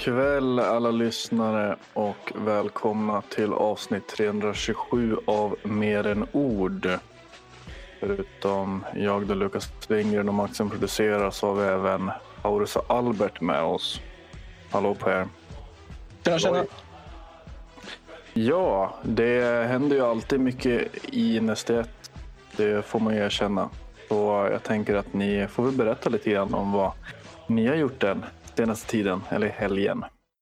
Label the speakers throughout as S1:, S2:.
S1: kväll alla lyssnare och välkomna till avsnitt 327 av Mer än ord. Förutom jag då Lukas Wingren och Maxen producerar så har vi även Aurus och Albert med oss. Hallå på er.
S2: Tjena.
S1: Ja, det händer ju alltid mycket i Nästet. Det får man ju erkänna. Så jag tänker att ni får väl berätta lite grann om vad ni har gjort den senaste tiden, eller helgen.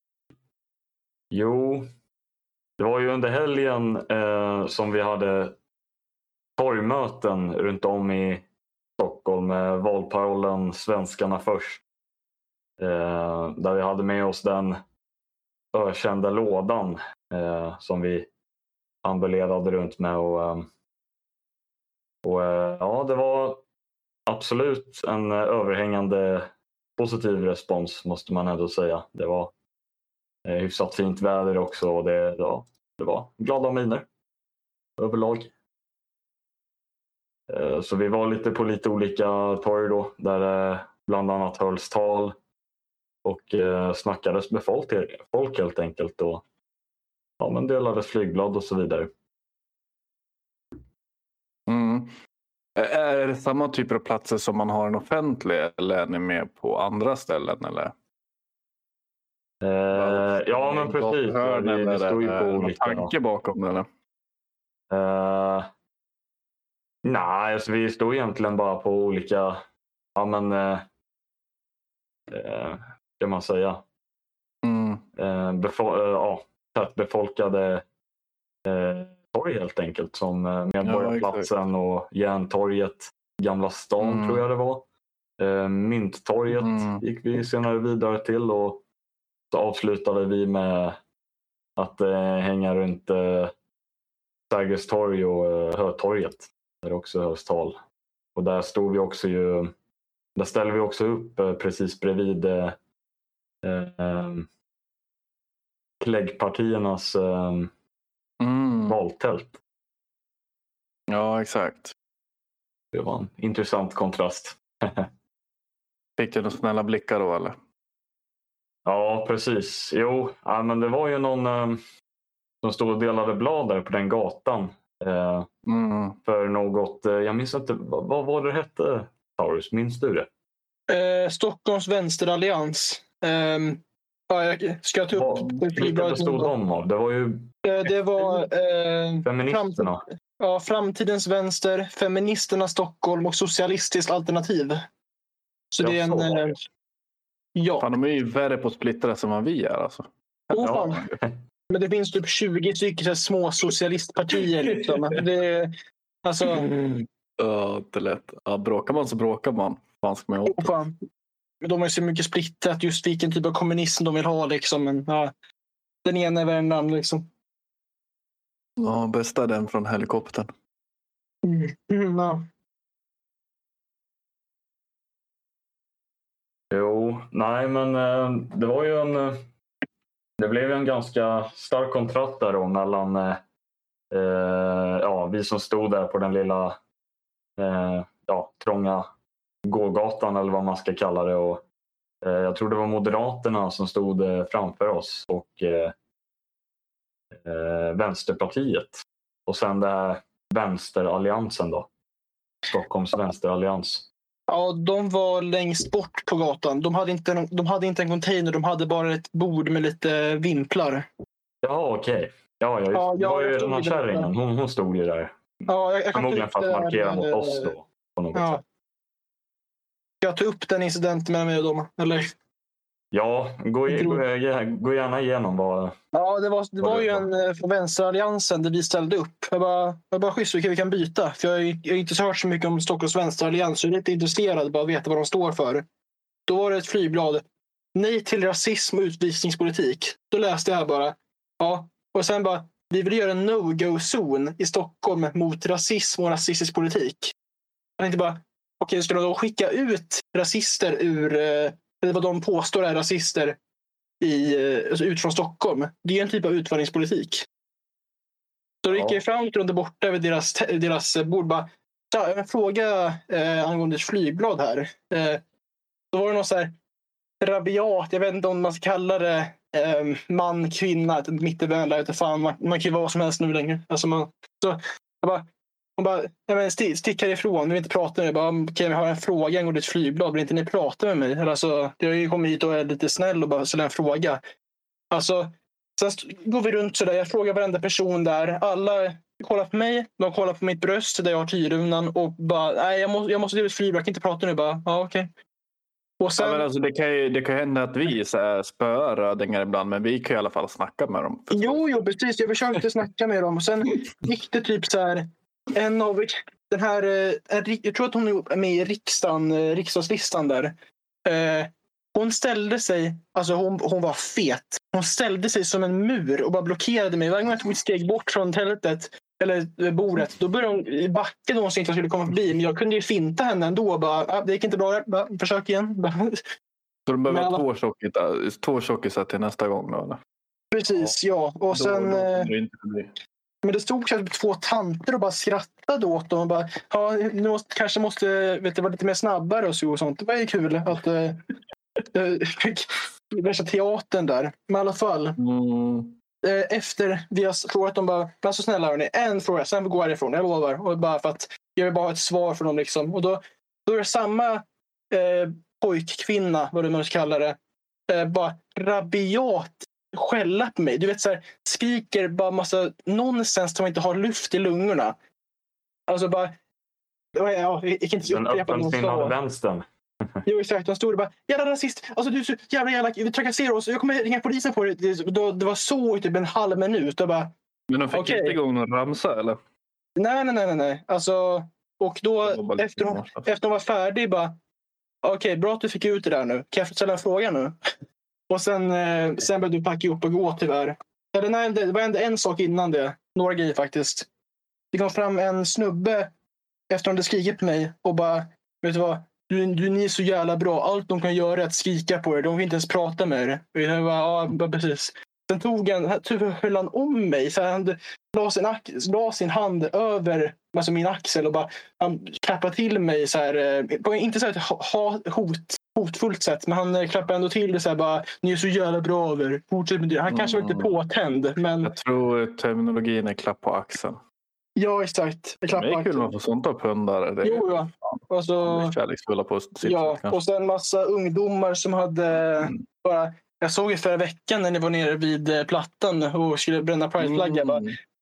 S3: Jo, det var ju under helgen som vi hade torgmöten runt om i Stockholm med valparollen Svenskarna först. Där vi hade med oss den ökända lådan som vi ambulerade runt med. Ja, det var absolut en överhängande positiv respons måste man ändå säga. Det var hyfsat fint väder också och det var glada miner överlag. Så vi var lite på lite olika torg då där bland annat hölls tal och snackades med folk helt enkelt och ja, men delades flygblad och så vidare.
S1: Är det samma typer av platser som man har en offentlig eller är ni med på andra ställen eller?
S3: Ja men precis. Vi stod ju på olika.
S1: Tanke bakom det eller?
S3: Nej, alltså vi stod egentligen bara på olika, ja men kan man säga, tätt befolkade torg helt enkelt som Medborgarplatsen och Järntorget, Gamla stan tror jag det var. Mynttorget gick vi senare vidare till och så avslutade vi med att hänga runt Sergels torg och Hötorget där också hölls tal. Och där stod vi också där ställde vi också upp precis bredvid kläggpartiernas valtält.
S1: Ja, exakt.
S3: Det var en intressant kontrast.
S1: Fick du några snälla blickar då eller?
S3: Ja, precis. Jo, men det var ju någon som stod och delade blad där på den gatan. För något, jag minns inte, vad var det hette, Taurus? Minns du det?
S2: Stockholms vänsterallians. Ska jag ta upp
S3: Vilka stod de av? Det var ju
S2: det var
S3: feministerna.
S2: Framtidens vänster, feministerna Stockholm och socialistiskt alternativ. Så det är en... Ja.
S1: Fan, de är ju värre på splittrare som vad vi är alltså.
S2: Fan. Men det finns typ 20 stycken små socialistpartier liksom. Det alltså
S1: inte lätt. Ja, bråkar man så bråkar man. Fan ska man åt.
S2: Fan. De är så mycket splittrat just vilken typ av kommunism de vill ha liksom. Men ja, den ena är värre än den andra liksom.
S1: Ja, bästa är den från helikoptern.
S2: Ja.
S3: Jo, nej men det var ju det blev en ganska stark kontrast där då mellan vi som stod där på den lilla trånga gågatan eller vad man ska kalla det och jag tror det var Moderaterna som stod framför oss och Vänsterpartiet och sen det här vänsteralliansen då, Stockholms vänsterallians.
S2: Ja, de var längst bort på gatan. De hade inte en container, de hade bara ett bord med lite vimplar.
S3: Ja, okej. Ja, det var ju den här kärringen. Hon stod ju där.
S2: Ja, jag
S3: förmodligen för att markera mot oss då. På något sätt.
S2: Jag tog upp den incidenten med mig och dem, eller?
S3: Ja, gå gärna igenom vad...
S2: Ja, det var ju en från vänsteralliansen där vi ställde upp. Jag bara schysst, vi kan byta. För jag har inte så hört så mycket om Stockholms vänsterallians. Så jag är lite intresserad bara att veta vad de står för. Då var det ett flygblad. Nej till rasism och utvisningspolitik. Då läste jag bara. Ja, och sen bara. Vi vill göra en no-go-zon i Stockholm mot rasism och rasistisk politik. Jag tänkte bara. Okej, ska de då skicka ut rasister eller vad de påstår är rasister ut från Stockholm. Det är en typ av utvandringspolitik. Så då gick jag fram till dem borta vid deras bord. Bara, en fråga angående ett flygblad här. Då var det något så här. rabiat. Jag vet inte om man ska kalla det man, kvinna, mitteväl. Fan, man kan ju vara vad som helst nu längre. Alltså hon bara, stick härifrån, vi vill inte prata med dig. Bara, kan vi ha en fråga angående ett flygblad? Vill inte ni prata med mig? Eller, alltså, jag har ju kommit hit och är lite snäll och bara ställa en fråga. Alltså, sen går vi runt sådär. Jag frågar varenda person där. Alla kollar på mig. De kollar på mitt bröst där jag har tyrrunan. Och bara, nej, jag måste till ett flygblad. Jag kan inte prata nu. Bara, ja, okej. Och sen...
S1: men alltså, det kan hända att vi spöar rödingar ibland. Men vi kan i alla fall snacka med dem.
S2: Jo, precis. Jag försökte snacka med dem. Och sen gick det typ så här... En av den här... jag tror att hon är med i riksdagslistan där. Hon ställde sig... Alltså hon var fet. Hon ställde sig som en mur och bara blockerade mig. Varje gång jag tog ett steg bort från tältet eller bordet, då började hon backa då hon inte skulle komma förbi. Men jag kunde ju finta henne ändå. Bara, det gick inte bra. Bara, försök igen.
S1: Så de behöver två tjockisar till nästa gång då, eller?
S2: Precis, ja. Och sen... Men det stod kanske 2 tanter och bara skrattade åt dem och bara, ja, nu kanske måste vara lite mer snabbare och så och sånt. Det var ju kul att värsta teatern där. Men i alla fall, efter vi har frågat dem bara, men så snälla hörni, en fråga, sen går jag ifrån, jag lovar. Och bara för att jag vill bara ha ett svar från dem liksom. Och då är det samma pojkkvinna, vad du nu ska kalla det, bara rabiat skälla på mig. Du vet så här, skriker bara massa nonsens som inte har luft i lungorna. Alltså bara jag kan inte
S3: den öppensinnade vänstern.
S2: Jo, exakt. De stod och bara, jävla rasist. Alltså du är så jävla vi trakasserar oss. Jag kommer ringa polisen på det. Det var så i typ en halv minut. Och bara,
S1: men de fick inte igång någon ramsa, eller?
S2: Nej. Alltså, och då efter hon var färdig bara, okej, bra att du fick ut det där nu. Kan jag få ställa en fråga nu? Och sen började du packa upp och gå tyvärr. Eller nej, det var ändå en sak innan det. Några grejer faktiskt. Det kom fram en snubbe efter att de hade skrikit på mig och bara, vet du vad? Ni är så jävla bra. Allt de kan göra är att skrika på er. De vill inte ens prata med er. Jag bara, ja, precis. Sen höll han om mig. Så han la sin hand över alltså min axel och bara han klappade till mig så här, på inte så här hotfullt sätt, men han klappade ändå till det så här bara, ni är så jävla bra över. Fortsätt med det. Han kanske var lite påtänd, men
S1: jag tror terminologin är klapp på axeln.
S2: Ja, exakt.
S1: Det är kul att få sånt av hundar.
S2: Jo, ja. Alltså,
S1: kärleksfulla på sitt
S2: ja,
S1: sätt,
S2: och sen en massa ungdomar som hade bara... Jag såg ju förra veckan när ni var nere vid Plattan och skulle bränna Pride-flagga.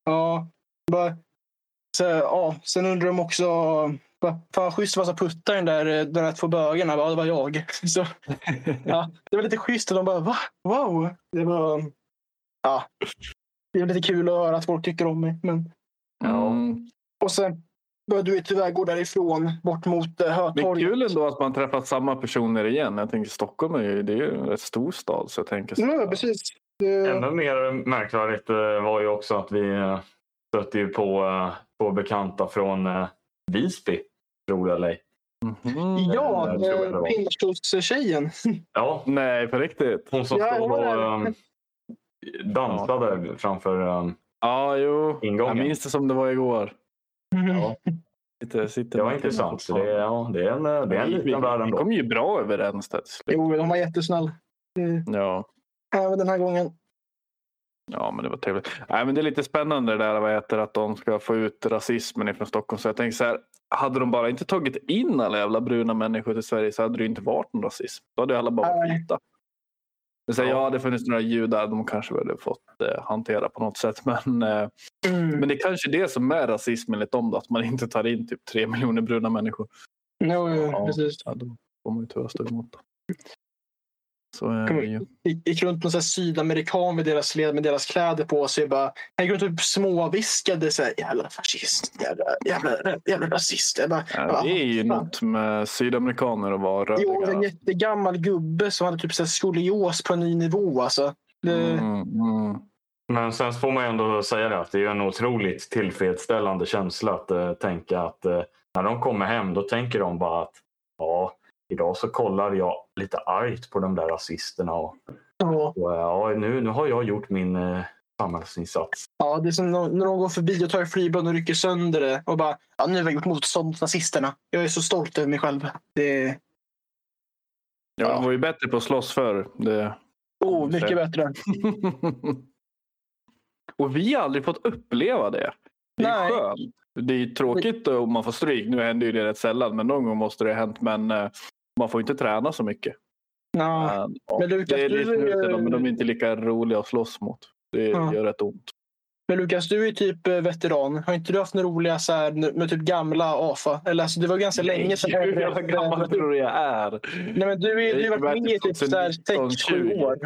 S2: Sen undrar de också... Fan, schysst var så puttar den där 2 bögarna. Det var jag. Så, ja, det var lite schysst och de bara, va? Wow! Det var... Ja, det är lite kul att höra att folk tycker om mig, men... Och sen började du tyvärr gå därifrån bort mot Hötorget.
S1: Det är kul ändå att man träffar samma personer igen. Jag tänker Stockholm det är ju en rätt stor stad. Så jag tänker
S2: ja, precis.
S3: Ännu mer märkvärdigt var ju också att vi stötte ju på bekanta från Visby, tror jag eller.
S2: Ja, Pinchos-tjejen.
S3: Ja.
S1: Nej, på riktigt.
S3: Hon som stod och dansade framför ingången.
S1: Jag minns det som det var igår.
S3: Ja. Det var intressant. Så det är en liten värld ändå.
S1: Det kom ju bra överens.
S2: Jo, de var jättesnäll.
S1: Ja.
S2: Även den här gången.
S1: Ja, men det var trevligt. Nej, men det är lite spännande det där att de ska få ut rasismen ifrån Stockholm. Så jag tänker så här, hade de bara inte tagit in alla jävla bruna människor till Sverige så hade det inte varit någon rasism. Då hade alla bara varit vita. Det funnits några judar de kanske hade fått hantera på något sätt. Men det är kanske det som är rasism enligt dem då, att man inte tar in typ 3 miljoner bruna människor.
S2: Precis.
S1: Ja, då får man ju tyvärr stå emot. Så är det ju.
S2: Gick runt någon sydamerikan med deras kläder på sig. Jag gick runt och småviskade så här, jävla fascist, jävla rasist.
S1: Det är ju något med sydamerikaner att vara rödiga.
S2: Jo, en jättegammal gubbe som hade typ så här skolios på en ny nivå. Alltså.
S3: Men sen får man ändå säga det att det är en otroligt tillfredsställande känsla att tänka att när de kommer hem då tänker de bara att idag så kollar jag lite argt på de där rasisterna och nu har jag gjort min samhällsinsats.
S2: Ja, det är som när de går förbi och tar flygblad och rycker sönder det och bara, nu har jag gjort motstånd mot nazisterna. Jag är så stolt över mig själv.
S1: Ja, de var ju bättre på att slåss förr.
S2: Mycket bättre.
S1: Och vi har aldrig fått uppleva det. Det är skönt. Det är tråkigt om man får stryk. Nu händer ju det rätt sällan, men någon gång måste det ha hänt. Men man får inte träna så mycket.
S2: Men Lukas,
S1: det är lite men de är inte lika roliga att slåss mot. Det gör rätt ont.
S2: Men Lukas, du är typ veteran. Har inte du haft några roliga så här, med typ gamla AFA? Eller alltså, det var ganska länge sedan.
S1: Hur gammal tror jag är?
S2: Nej, men du har varit med i typ 6-7 år.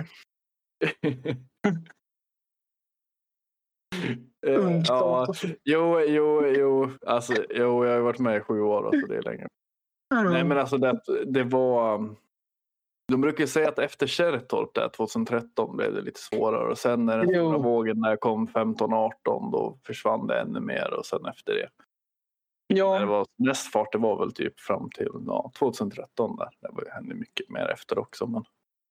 S1: Jo. Alltså, jag har varit med i 7 år, så det är länge. Nej, men alltså det var... De brukar säga att efter Kärrtorp där 2013 blev det lite svårare. Och sen när den stora vågen när jag kom 15-18 då försvann det ännu mer. Och sen efter det. Ja. När det var näst fart, det var väl typ fram till 2013 där. Det hände mycket mer efter också. Men,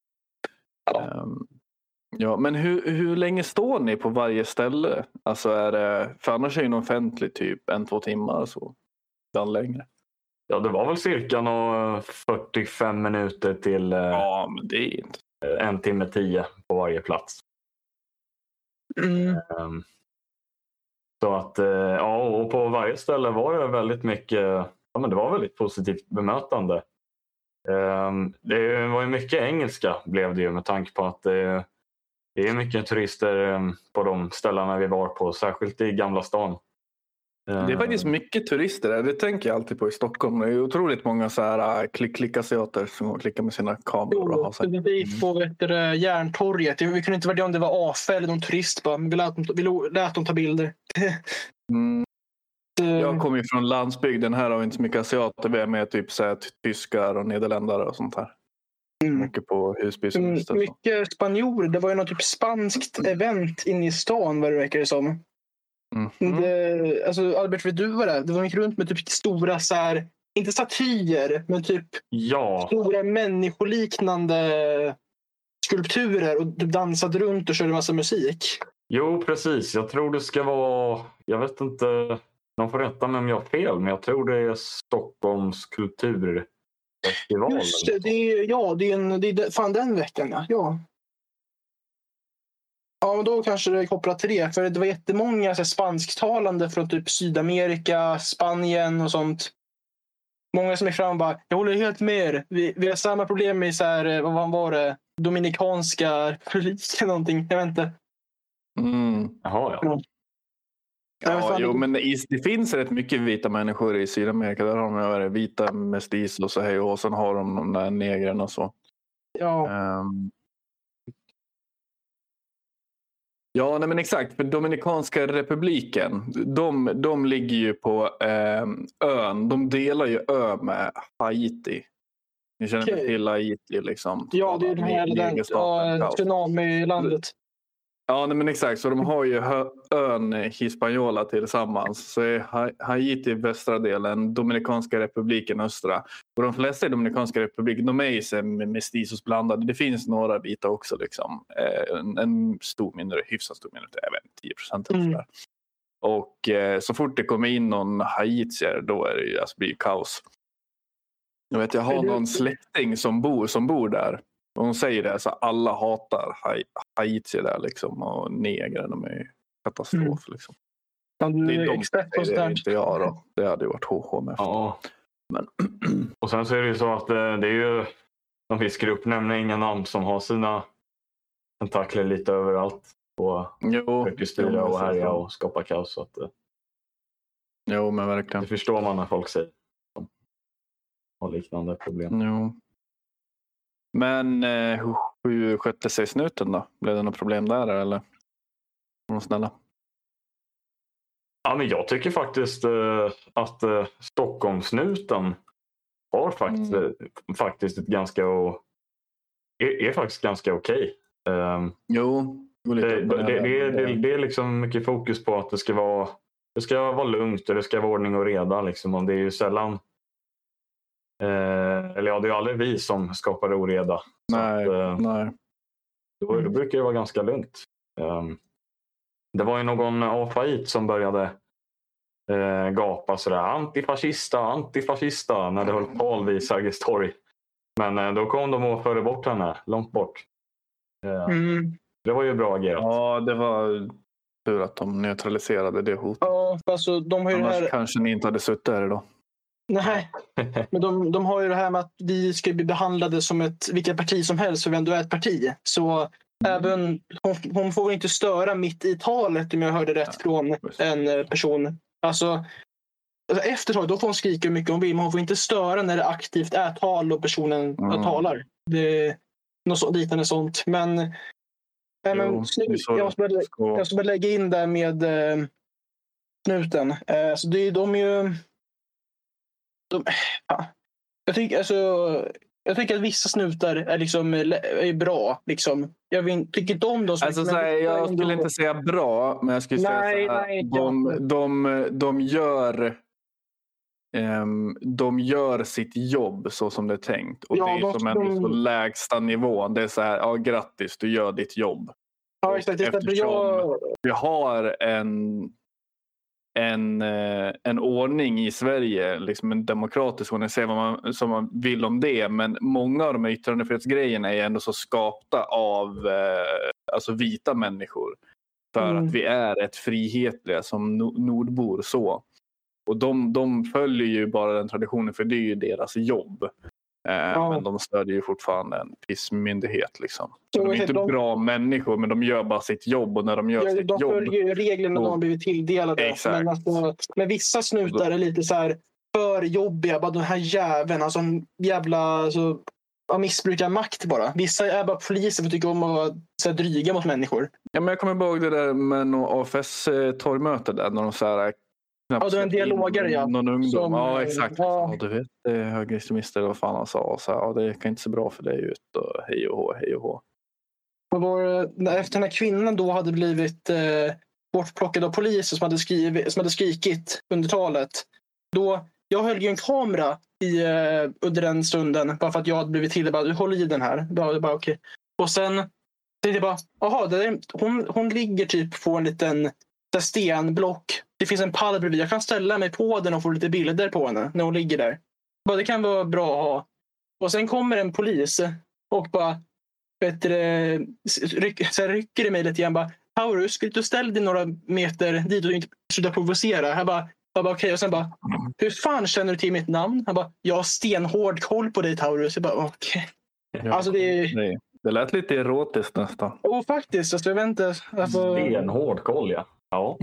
S1: men hur länge står ni på varje ställe? Alltså är det, för annars är det ju offentligt typ 1-2 timmar så. Den längre.
S3: Ja, det var väl cirka 45 minuter till
S1: men det är inte
S3: 1 timme 10 på varje plats. Så att och på varje ställe var det väldigt mycket, men det var väldigt positivt bemötande. Det var ju mycket engelska blev det ju med tanke på att det är mycket turister på de ställena vi var på, särskilt i Gamla stan.
S1: Det är faktiskt mycket turister där. Det tänker jag alltid på i Stockholm. Det är otroligt många så här klick-asiater som klickar med sina kameror.
S2: Vi på Järntorget. Vi kunde inte välja om det var AFA eller någon turist. Vi lät dem ta bilder.
S1: Jag kommer ju från landsbygden. Här har vi inte så mycket asiater. Vi är med typ så här, tyskar och nederländare och sånt här. Mycket på Husby.
S2: Mycket spanjorer. Det var ju något typ spanskt event inne i stan vad det verkar det som. Alltså Albert, vet du vad det är? Det var mycket runt med typ stora så här, inte statyer, men typ stora människoliknande skulpturer och typ dansade runt och körde massa musik.
S3: Jo, precis. Jag tror det ska vara, jag vet inte, de får rätta mig om jag har fel, men jag tror det är Stockholms kulturfestival.
S2: Just det, det är fan den veckan, ja. Ja, men då kanske det är kopplat till det. För det var jättemånga så här, spansktalande från typ Sydamerika, Spanien och sånt. Många som är fram och bara, jag håller helt med. Vi har samma problem med så här, vad var det? Dominikanska republiken någonting, jag vet inte.
S3: Jaha, ja.
S1: Men det finns rätt mycket vita människor i Sydamerika. Där har de vita mestis och så här, och sen har de där negrarna och så.
S2: Ja.
S1: Ja, nej, men exakt. För Dominikanska republiken, de ligger ju på ön. De delar ju ö med Haiti. Ni känner till Haiti liksom.
S2: Ja, det är den här tsunami-landet.
S1: Ja, nej, men exakt. Så de har ju ön Hispaniola tillsammans. Så är Haiti västra delen, Dominikanska republiken östra. Och de flesta i Dominikanska republiken, de är ju mestizos blandade. Det finns några vita också liksom. En stor mindre, hyfsat stor mindre, jag vet inte, 10% eller sådär. Och så fort det kommer in någon haitier, då är det ju, alltså, blir kaos. Jag har någon släkting som bor där. Och hon säger det, så alla hatar haitier där liksom, och negrer, de är katastrof liksom.
S2: Det är
S1: expert på det, inte jag då. Det hade ju varit HH med.
S3: Ja. Men. Och sen så är det ju så att det är ju, de fiskar upp nämligen inga namn som har sina tentakler lite överallt. Och försöker styra och härja och skapa kaos. Så att,
S1: jo, men verkligen.
S3: Det förstår man när folk säger som har liknande problem.
S1: Jo. Men hur skötte sig snuten då? Blev det något problem där eller? Snälla.
S3: Ja, men jag tycker faktiskt att Stockholmssnuten har faktiskt ett ganska är faktiskt ganska okej.
S1: Jo,
S3: det är liksom mycket fokus på att det ska vara lugnt och det ska vara ordning och reda liksom, och det är ju sällan eller ja, det är aldrig vi som skapar oreda.
S1: Nej.
S3: Då brukar det vara ganska lugnt. Det var ju någon AFAIT som började gapa sådär antifascista när det höll tal vid Sergels torg. Men då kom de och förde bort henne långt bort. Det var ju bra agerat.
S1: Ja, det var tur att de neutraliserade det hotet.
S2: Ja, alltså de har ju
S1: Annars
S2: det här...
S1: kanske ni inte hade suttit där idag.
S2: Nej, men de har ju det här med att vi ska bli behandlade som vilket parti som helst, för vi ändå är ett parti. Så även hon får inte störa mitt i talet, om jag hörde rätt från en person. Alltså efter talet, då får hon skrika hur mycket hon vill, men hon får inte störa när det aktivt är tal och personen talar. Det är något liknande sånt. Men jag måste bara lägga in där med snuten. Så det är de ju... Jag tycker att vissa snutar är bra. Liksom. Jag tycker inte om dem.
S1: Alltså, jag skulle inte säga bra, men jag skulle säga att de gör sitt jobb så som det är tänkt. Och det är som en så lägsta nivå. Det är så här, ja, grattis, du gör ditt jobb.
S2: Ja, exakt.
S1: Eftersom vi har en ordning i Sverige, liksom en demokratisk ordning, säger vad man vill om det, men många av de här yttrandefrihetsgrejerna är ändå så skapta av alltså vita människor för att vi är ett frihetliga som nordbor så. Och de följer ju bara den traditionen, för det är ju deras jobb. Men de stödjer ju fortfarande en pissmyndighet liksom. Så de är inte bra människor, men de gör bara sitt jobb, och när de gör sitt jobb...
S2: De följer ju reglerna de har blivit tilldelade.
S1: Exakt.
S2: Men vissa snutar är lite så här för jobbiga. Bara den här jäveln, alltså en jävla... Alltså, missbrukar makt bara. Vissa är bara poliser för att tycka om att vara så här dryga mot människor.
S1: Ja, men jag kommer ihåg det där med någon AFS-torgmöte där, när de så här...
S2: Ja, det är en dialogare, ja.
S1: Någon ungdom.
S2: Som,
S1: ja, exakt.
S2: Ja.
S1: Ja, du vet, högerextremister, vad fan han sa. Och så här, ja, det kan inte så bra för dig ut. Och hej och hå, hej och hå.
S2: Efter den här kvinnan då hade blivit bortplockad av poliser som hade skrikit under talet. Jag höll ju en kamera under den stunden, bara för att jag hade blivit till. Du håller i den här. Bara, okay. Och sen tänkte jag bara, hon ligger typ på en liten stenblock. Det finns en pall bredvid. Jag kan ställa mig på den och få lite bilder på henne när hon ligger där. Det kan vara bra att ha. Och sen kommer en polis och bara rycker i mig lite grann. Bara, Taurus, skulle du ställa dig några meter dit och inte sluta provocera? Jag bara okej. Och sen bara, hur fan känner du till mitt namn? Han bara, jag har stenhård koll på dig, Taurus. Jag bara, okej.
S1: Ja, alltså det lät lite erotiskt nästan.
S2: Faktiskt. Alltså, jag vet inte.
S3: Stenhård koll, ja. Ja.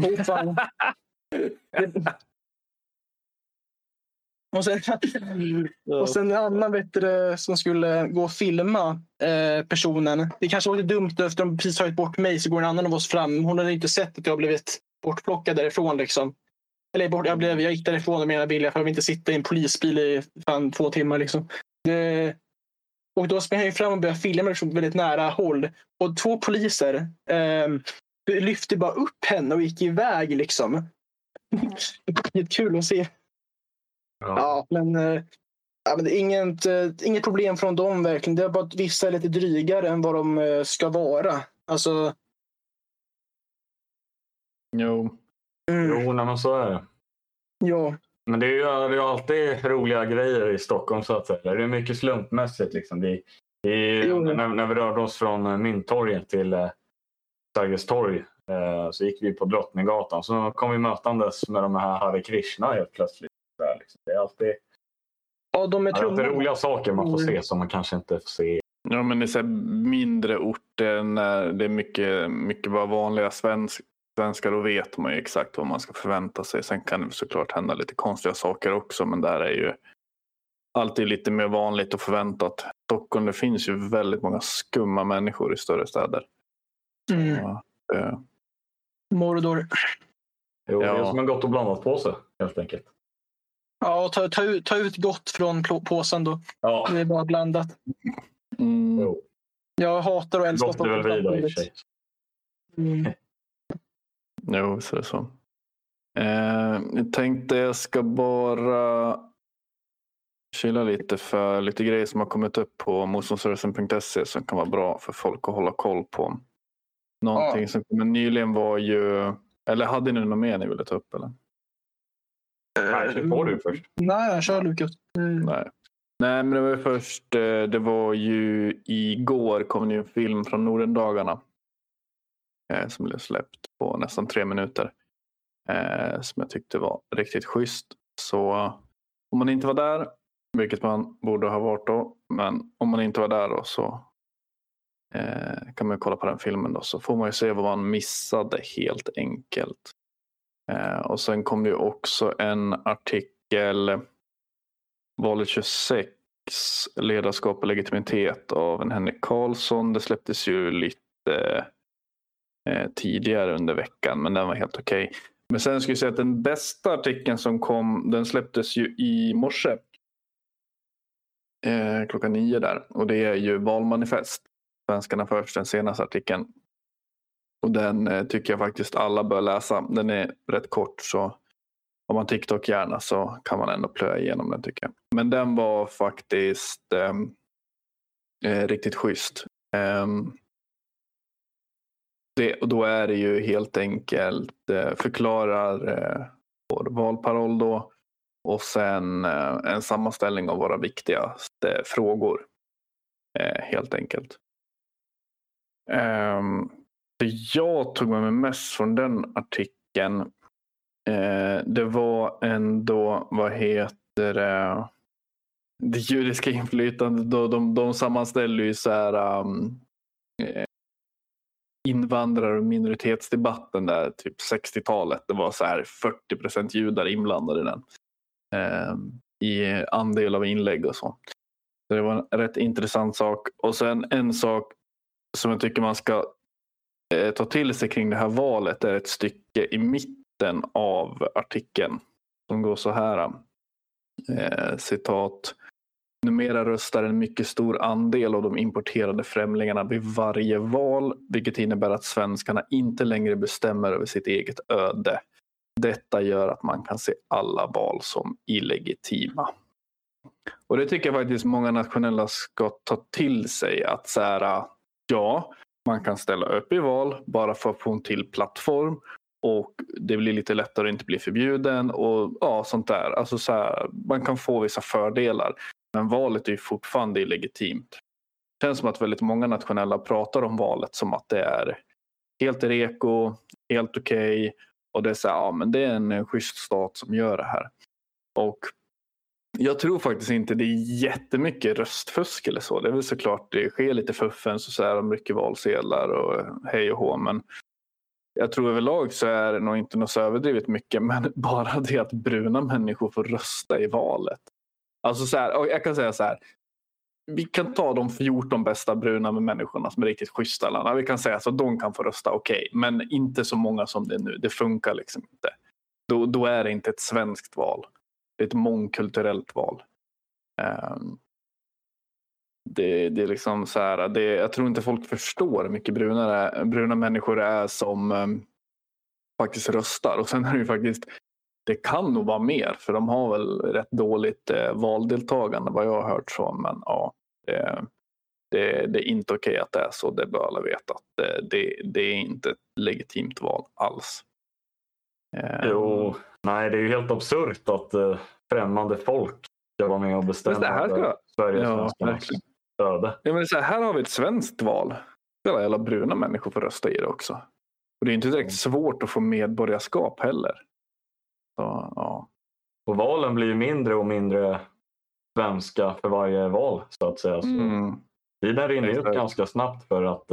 S2: Och sen en annan som skulle gå och filma personen. Det kanske var lite dumt, efter de precis tagit bort mig så går en annan av oss fram. Hon hade inte sett att jag blivit bortplockad därifrån liksom. Eller jag gick därifrån med mina bilder, för jag vill inte sitta i en polisbil i 2 timmar liksom. Och då sprang jag fram och började filma väldigt nära håll. Och 2 poliser lyfte bara upp henne och gick iväg liksom. Det är kul att se. Ja, men det är inget problem från dem verkligen. Det är bara att vissa är lite drygare än vad de ska vara. Alltså...
S1: Jo,
S3: men så är det.
S2: Ja.
S3: Men det är ju alltid roliga grejer i Stockholm, så att säga. Det är mycket slumpmässigt liksom. När vi rörde oss från Mynttorget till Sergels torg, så gick vi på Drottninggatan. Så kom vi mötandes med de här Hare Krishna helt plötsligt. Det är alltid,
S2: de är
S3: alltid roliga saker man får se som man kanske inte får se.
S1: Ja, men det är så mindre orter när det är mycket bara vanliga svenskar, och vet man ju exakt vad man ska förvänta sig. Sen kan det såklart hända lite konstiga saker också, men där är ju alltid lite mer vanligt och förväntat. Stockholm, det finns ju väldigt många skumma människor i större städer.
S2: Mordor.
S3: Jo, det är som en gott och blandat påse, helt enkelt.
S2: Ja, ta ut gott från påsen då.
S3: Ja.
S2: Det är bara blandat. Jag hatar och älskar
S3: Stockholm. Gott är väl vidare i och för sig.
S1: Jo, så är det så. Jag tänkte jag ska bara chilla lite för lite grejer som har kommit upp på motståndsrörelsen.se som kan vara bra för folk att hålla koll på. Någonting som kom nyligen var ju... Eller hade ni något mer ni ville ta upp? Eller?
S3: Nej, får du först.
S2: Nej, jag kör Lukas.
S1: Nej. Nej, men det var ju först, det var ju igår kom det en film från Nordendagarna som blev släppt på nästan 3 minuter som jag tyckte var riktigt schysst. Så om man inte var där, vilket man borde ha varit då, men om man inte var där då så kan man kolla på den filmen då, så får man ju se vad man missade helt enkelt. Och sen kom det ju också en artikel, valet 26, ledarskap och legitimitet av en Henrik Karlsson. Det släpptes ju lite tidigare under veckan, men den var helt okej. Men sen skulle jag säga att den bästa artikeln som kom, den släpptes ju i morse. Klockan 9 där. Och det är ju valmanifest. Svenskarna först, den senaste artikeln. Och den tycker jag faktiskt alla bör läsa. Den är rätt kort, så om man TikTok gärna så kan man ändå plöja igenom den tycker jag. Men den var faktiskt riktigt schysst. Och då är det ju helt enkelt förklarar vår valparoll då. Och sen en sammanställning av våra viktigaste frågor. Helt enkelt. Det jag tog med mig mest från den artikeln, det var ändå, vad heter det judiska inflytandet. De sammanställer ju så här invandrar- och minoritetsdebatten där typ 60-talet. Det var så här 40% judar inblandade i den. I andel av inlägg och så. Så det var en rätt intressant sak. Och sen en sak som jag tycker man ska ta till sig kring det här valet är ett stycke i mitten av artikeln som går så här. Citat. Numera röstar en mycket stor andel av de importerade främlingarna vid varje val, vilket innebär att svenskarna inte längre bestämmer över sitt eget öde. Detta gör att man kan se alla val som illegitima. Och det tycker jag faktiskt många nationella ska ta till sig, att så här, ja, man kan ställa upp i val bara för att få en till plattform och det blir lite lättare att inte bli förbjuden och ja, sånt där. Alltså så här, man kan få vissa fördelar, men valet är ju fortfarande illegitimt. Det känns som att väldigt många nationella pratar om valet som att det är helt reko, helt okej. Och det är så här, ja, men det är en schysst stat som gör det här. Och jag tror faktiskt inte det är jättemycket röstfusk eller så. Det är väl såklart det sker lite fuffens och så är det mycket valsedlar och hej och hå. Men jag tror överlag så är det nog inte något så överdrivet mycket. Men bara det att bruna människor får rösta i valet. Alltså så här, och jag kan säga så här. Vi kan ta de 14 bästa bruna med människorna som är riktigt schyssta landa. Vi kan säga så att de kan få rösta okej. Men inte så många som det är nu. Det funkar liksom inte. Då är det inte ett svenskt val. Det är ett mångkulturellt val. Det är liksom så här. Jag tror inte folk förstår hur mycket bruna människor är som faktiskt röstar. Och sen är det ju faktiskt, det kan nog vara mer. För de har väl rätt dåligt valdeltagande vad jag har hört så. Men ja, det är inte okej att det är så. Det bör alla veta. Att det är inte ett legitimt val alls.
S3: Jo, nej, det är ju helt absurt att främmande folk ska vara med och bestämma över Sveriges öde.
S1: Ja, men så här har vi ett svenskt val. Alla jävla bruna människor får rösta i det också. Och det är inte direkt svårt att få medborgarskap heller. Så, ja.
S3: Och valen blir ju mindre och mindre svenska för varje val, så att säga. Så tiden rinner ut ganska snabbt för att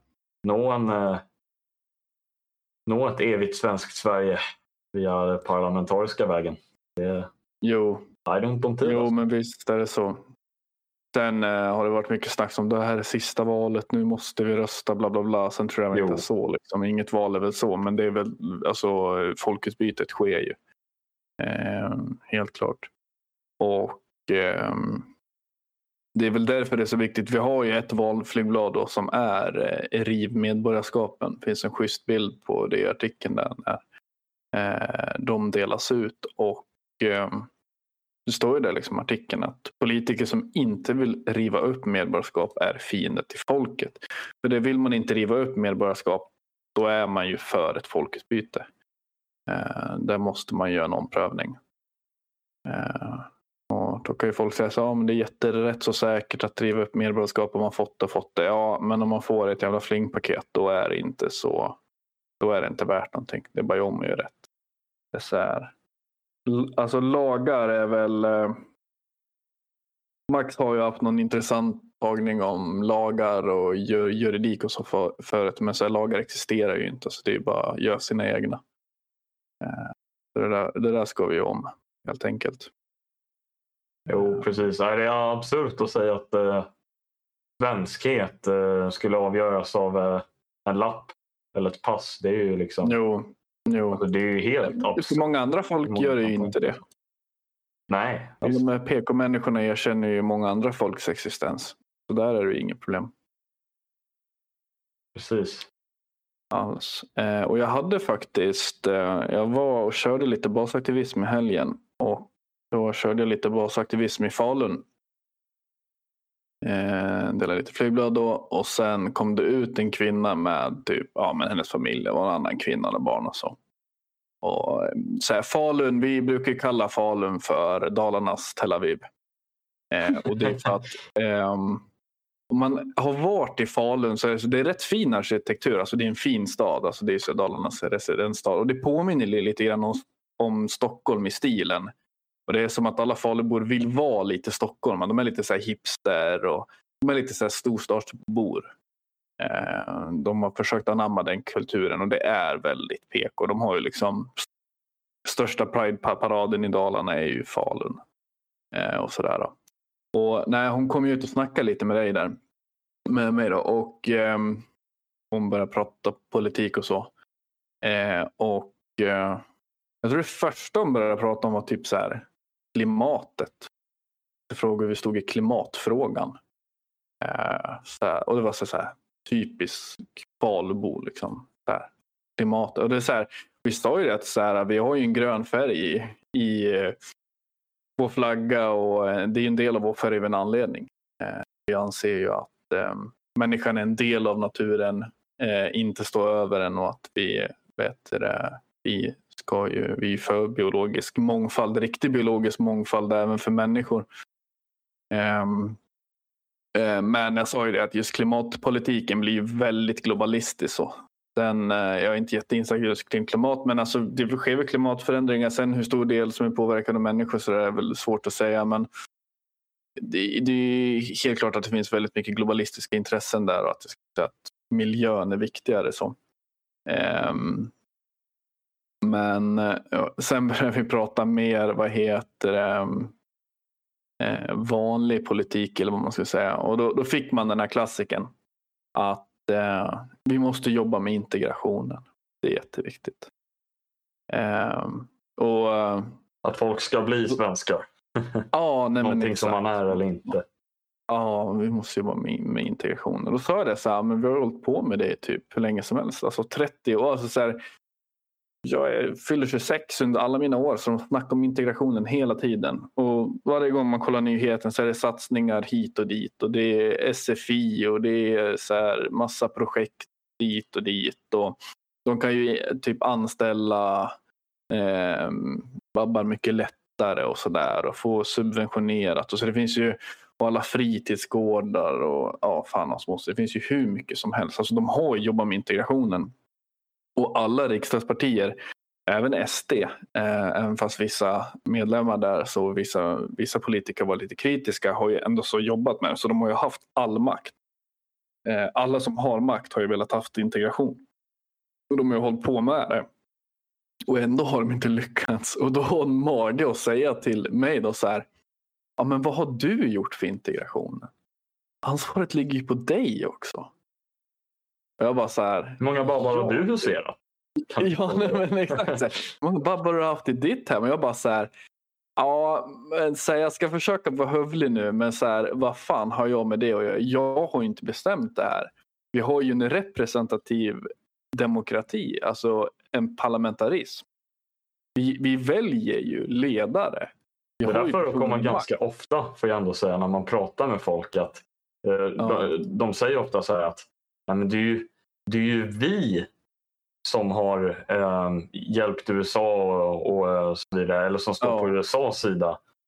S3: nå ett evigt svenskt Sverige via den parlamentariska vägen.
S1: Jo,
S3: alltså.
S1: men visst är det så. Sen har det varit mycket snack om det här är sista valet, nu måste vi rösta, bla bla bla. Sen tror jag inte så. Liksom. Inget val är väl så, men det är väl, alltså, folkutbytet sker ju. Helt klart. Och det är väl därför det är så viktigt. Vi har ju ett valflygblad då, som är riv medborgarskapen. Det finns en schysst bild på det i artikeln där när de delas ut. Och det står ju där liksom artikeln att politiker som inte vill riva upp medborgarskap är fiender till folket. För det vill man inte riva upp medborgarskap, då är man ju för ett folkutbyte. Där måste man göra en omprövning. Och då kan ju folk säga så, men det är jätterätt så säkert att driva upp medborgarskap om man fått det. Ja, men om man får ett jävla flingpaket, då är det inte så. Då är det inte värt någonting. Det är bara om ju rätt. Det är så här. Alltså lagar är väl... Max har ju haft någon intressant tagning om lagar och juridik och så förut. Men så här, lagar existerar ju inte. Så det är bara att göra sina egna. Det där ska vi ju om, helt enkelt.
S3: Jo, precis. Det är absurt att säga att svenskhet skulle avgöras av en lapp eller ett pass. Det är ju liksom...
S1: Jo.
S3: Alltså, det är ju helt absurt.
S1: Många andra folk gör ju inte det.
S3: Nej.
S1: De här PK-människorna erkänner ju många andra folks existens. Så där är det ju inget problem.
S3: Precis.
S1: Alls. Och jag hade faktiskt... jag var och körde lite basaktivism i helgen. Och då körde jag lite basaktivism i Falun. Delade lite flygblad då. Och sen kom det ut en kvinna med typ... Ja, men hennes familj var en annan kvinna och barn och så. Och så här, Falun, vi brukar kalla Falun för Dalarnas Tel Aviv. Och det är för att om man har varit i Falun så är det rätt fin arkitektur. Alltså det är en fin stad. Alltså det är så Dalarnas residensstad. Och det påminner lite grann om Stockholm i stilen. Och det är som att alla Falubor vill vara lite Stockholm. De är lite så här hipster och de är lite så här storstadsbor. De har försökt anamma den kulturen och det är väldigt PK. De har ju liksom största Pride-paraden i Dalarna är ju Falun. Och sådär då. Och nej, hon kom ju ut och snackade lite med dig där. Med mig då. Och hon började prata politik och så. Jag tror det första hon började prata om var typ så här klimatet. Frågor vi stod i klimatfrågan. Så här, och det var så här typisk Falubo liksom. Så här, klimatet. Och det är så här, vi sa ju det att så här, vi har ju en grön färg i vår flagga och det är en del av vår färg av en anledning. Vi anser ju att människan är en del av naturen, inte står över den och att vi är för biologisk mångfald, riktig biologisk mångfald även för människor. Men jag sa ju det att just klimatpolitiken blir väldigt globalistisk så. Jag är inte jätteinsatt just kring klimat, men alltså det sker väl klimatförändringar. Sen hur stor del som är påverkad av människor så är väl svårt att säga, men det är helt klart att det finns väldigt mycket globalistiska intressen där och att miljön är viktigare så. Men sen börjar vi prata mer vanlig politik eller vad man ska säga. Och då fick man den här klassiken att vi måste jobba med integrationen. Det är jätteviktigt.
S3: Att folk ska bli svenskar.
S1: Ja, nej,
S3: någonting som man är eller inte.
S1: Ja, vi måste jobba med integrationen. Då sa jag det så här, men vi har hållit på med det typ hur länge som helst. Alltså 30 år. Alltså så här, jag fyller 26 under alla mina år så de snackar om integrationen hela tiden. Och varje gång man kollar nyheten så är det satsningar hit och dit. Och det är SFI och det är så här massa projekt dit och dit. Och de kan ju typ anställa babbar mycket lättare och sådär. Och få subventionerat. Och så det finns ju alla fritidsgårdar och ja, fan hans måste. Det finns ju hur mycket som helst. Alltså de har ju jobbat med integrationen. Och alla riksdagspartier, även SD, även fast vissa medlemmar där så vissa politiker var lite kritiska, har ju ändå så jobbat med det. Så de har ju haft all makt. Alla som har makt har ju velat haft integration. Och de har ju hållit på med det. Och ändå har de inte lyckats. Och då har hon mage att säga till mig då så här, ja men vad har du gjort för integrationen? Ansvaret ligger ju på dig också. Jag bara så här,
S3: hur många babbar har du huserat?
S1: Ja, men exakt. Så här, hur många babbar har du haft i ditt hem? Och jag bara så här, ja, men så här, jag ska försöka vara hövlig nu, men så här, vad fan har jag med det? Och jag har ju inte bestämt det här. Vi har ju en representativ demokrati, alltså en parlamentarism. Vi väljer ju ledare.
S3: Det där förekommer ganska ofta, får jag ändå säga, när man pratar med folk att de säger ofta så här att nej, men det är ju vi som har hjälpt USA och så vidare, eller som står på USAs sida,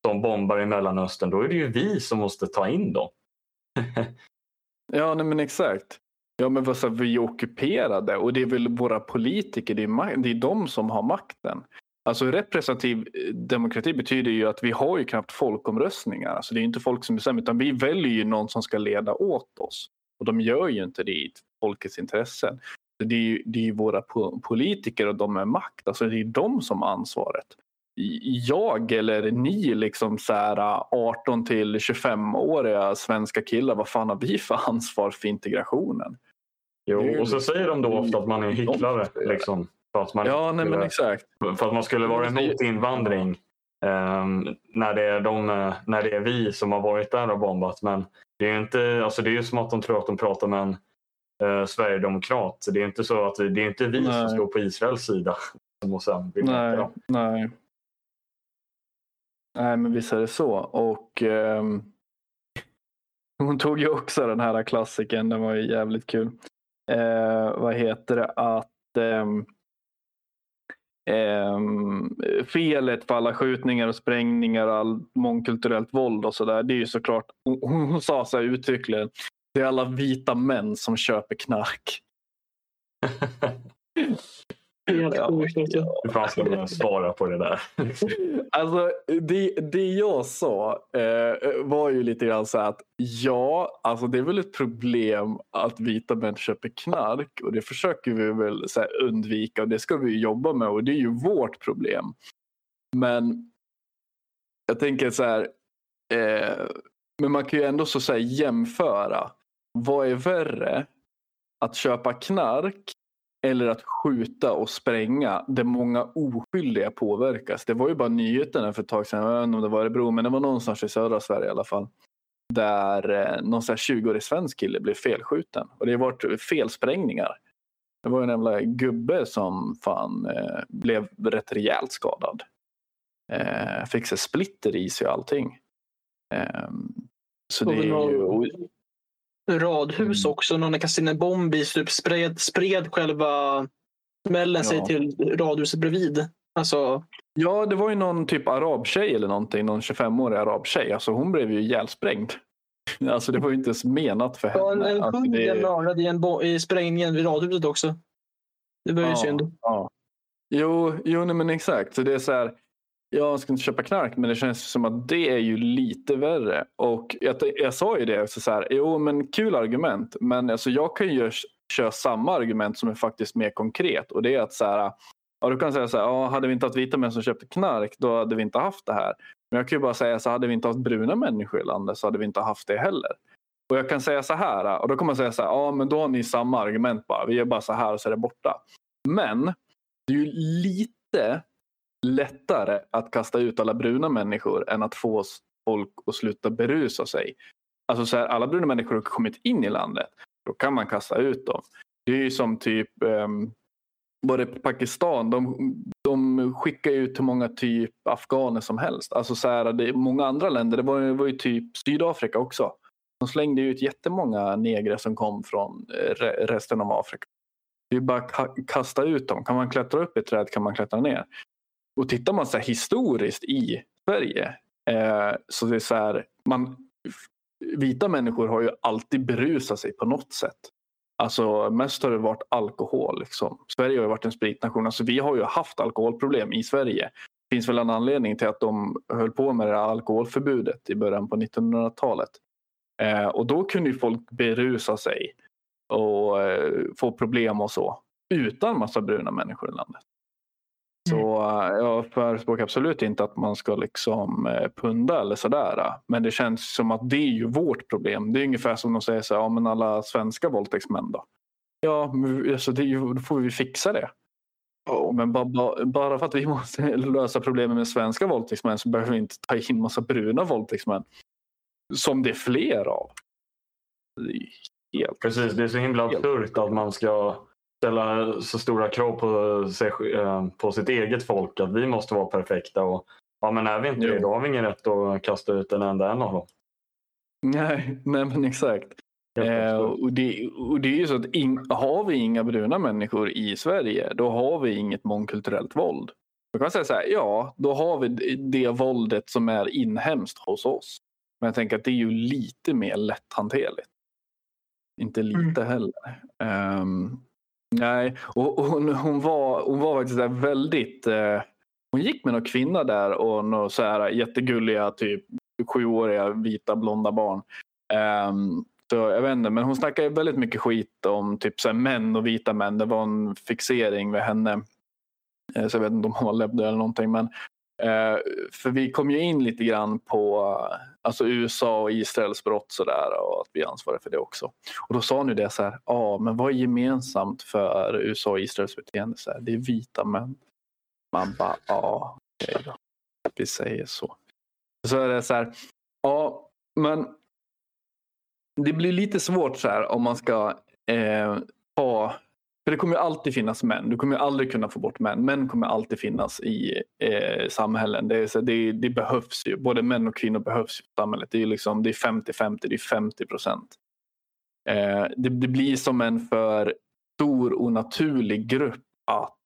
S3: som bombar i Mellanöstern, då är det ju vi som måste ta in dem.
S1: Ja, nej, men exakt. Ja, men vad så vi är ockuperade och det är väl våra politiker, det är de som har makten. Alltså representativ demokrati betyder ju att vi har ju knappt folkomröstningar. Alltså det är inte folk som bestämmer, utan vi väljer ju någon som ska leda åt oss. Och de gör ju inte det i folkets intressen. Det är ju våra politiker och de med makt. Alltså det är de som har ansvaret. Jag eller ni liksom så här 18 till 25-åriga svenska killar, vad fan har vi för ansvar för integrationen?
S3: Jo, och så säger de då ofta att man är hycklare liksom. För att man
S1: men exakt.
S3: För att man skulle vara emot invandring när det är vi som har varit där och bombat. Men det är inte, alltså det är ju som att de tror att de pratar med en Sverigedemokrat. Så det är inte så att det är inte vi som står på Israels sida.
S1: Nej, men visst är det så. Och hon tog ju också den här klassiken, den var ju jävligt kul. Vad heter det? Att felet för alla skjutningar och sprängningar och all mångkulturellt våld och sådär, det är ju såklart, hon sa så här uttryckligen, det är alla vita män som köper knark.
S3: Hur fan ska man svara på det där?
S1: Alltså det jag sa var ju lite grann så att alltså det är väl ett problem att vita män köper knark, och det försöker vi väl så här undvika, och det ska vi jobba med, och det är ju vårt problem. Men jag tänker så här, men man kan ju ändå så här jämföra, vad är värre, att köpa knark eller att skjuta och spränga där många oskyldiga påverkas? Det var ju bara nyheterna för ett tag sedan, jag vet inte om det var Örebro, men det var någonstans i södra Sverige i alla fall, där någon sån här 20-årig svensk kille blev felskjuten. Och det har varit felsprängningar. Det var en jävla gubbe som blev rätt rejält skadad. Fick sig splitter i sig och allting. Så det är ju...
S2: radhus också, någon kastade in en bomb i, typ spred själva smällen sig till radhuset bredvid. Alltså...
S1: Ja, det var ju någon typ arabtjej eller någonting, någon 25-årig arabtjej. Alltså hon blev ju ihjälsprängd. Alltså det var ju inte ens menat för henne.
S2: En
S1: alltså,
S2: hund mördade i sprängningen vid radhuset också. Det var ju synd.
S1: Ja. Jo, men exakt. Så det är så här, jag ska inte köpa knark, men det känns som att det är ju lite värre. Och jag sa ju det så här, jo men kul argument, men alltså jag kan ju köra samma argument som är faktiskt mer konkret, och det är att så här, du kan säga så här, hade vi inte haft vita män som köpte knark, då hade vi inte haft det här. Men jag kan ju bara säga så, hade vi inte haft bruna människor i landet så hade vi inte haft det heller. Och jag kan säga så här, och då kommer man säga så här, men då har ni samma argument bara, vi är bara så här och så är det borta. Men det är ju lite lättare att kasta ut alla bruna människor än att få folk att sluta berusa sig. Alltså så här, alla bruna människor har kommit in i landet, då kan man kasta ut dem. Det är ju som typ både Pakistan, de skickar ut hur många typ afghaner som helst. Alltså så här, det är många andra länder, det var ju typ Sydafrika också. De slängde ut jättemånga negrer som kom från resten av Afrika. Det är bara kasta ut dem. Kan man klättra upp i ett träd kan man klättra ner. Och tittar man så här historiskt i Sverige, så det är så här, vita människor har ju alltid berusat sig på något sätt. Alltså mest har det varit alkohol liksom. Sverige har ju varit en spritnation. Alltså vi har ju haft alkoholproblem i Sverige. Det finns väl en anledning till att de höll på med det här alkoholförbudet i början på 1900-talet. Och då kunde ju folk berusa sig och få problem och så, utan massa bruna människor i landet. Så jag förespråkar absolut inte att man ska liksom punda eller sådär. Men det känns som att det är ju vårt problem. Det är ungefär som de säger så här, men alla svenska våldtäktsmän då? Ja, alltså då får vi fixa det. Men bara för att vi måste lösa problemen med svenska våldtäktsmän så behöver vi inte ta in massa bruna våldtäktsmän. Som det är fler av. Det är
S3: Precis, det är så himla absurt att man ska ställa så stora krav på sitt eget folk att vi måste vara perfekta, och men är vi inte det, då har vi ingen rätt att kasta ut en enda en av dem.
S1: Nej men exakt. Och det är ju så att har vi inga bruna människor i Sverige, då har vi inget mångkulturellt våld. Då kan man säga så här, ja, då har vi det våldet som är inhemskt hos oss. Men jag tänker att det är ju lite mer lätthanterligt. Inte lite heller. Nej, och hon var faktiskt där väldigt... hon gick med några kvinnor där och några så här jättegulliga typ 7-åriga vita blonda barn. Så jag vet inte, men hon snackade väldigt mycket skit om typ så här män och vita män. Det var en fixering med henne. Så jag vet inte om hon var läbbig eller någonting, men för vi kom ju in lite grann på alltså USA och Israels brott så där, och att vi ansvarar för det också. Och då sa nu det så här, men vad är gemensamt för USA och Israels beteende? Så här, det är vita män. Man bara, okej då. Vi säger så. Så är det så här, men det blir lite svårt så här om man ska för det kommer ju alltid finnas män. Du kommer ju aldrig kunna få bort män. Män kommer alltid finnas i samhällen. Det behövs ju. Både män och kvinnor behövs i samhället. Det är liksom, det är 50-50, det är 50%. Det blir som en för stor onaturlig grupp att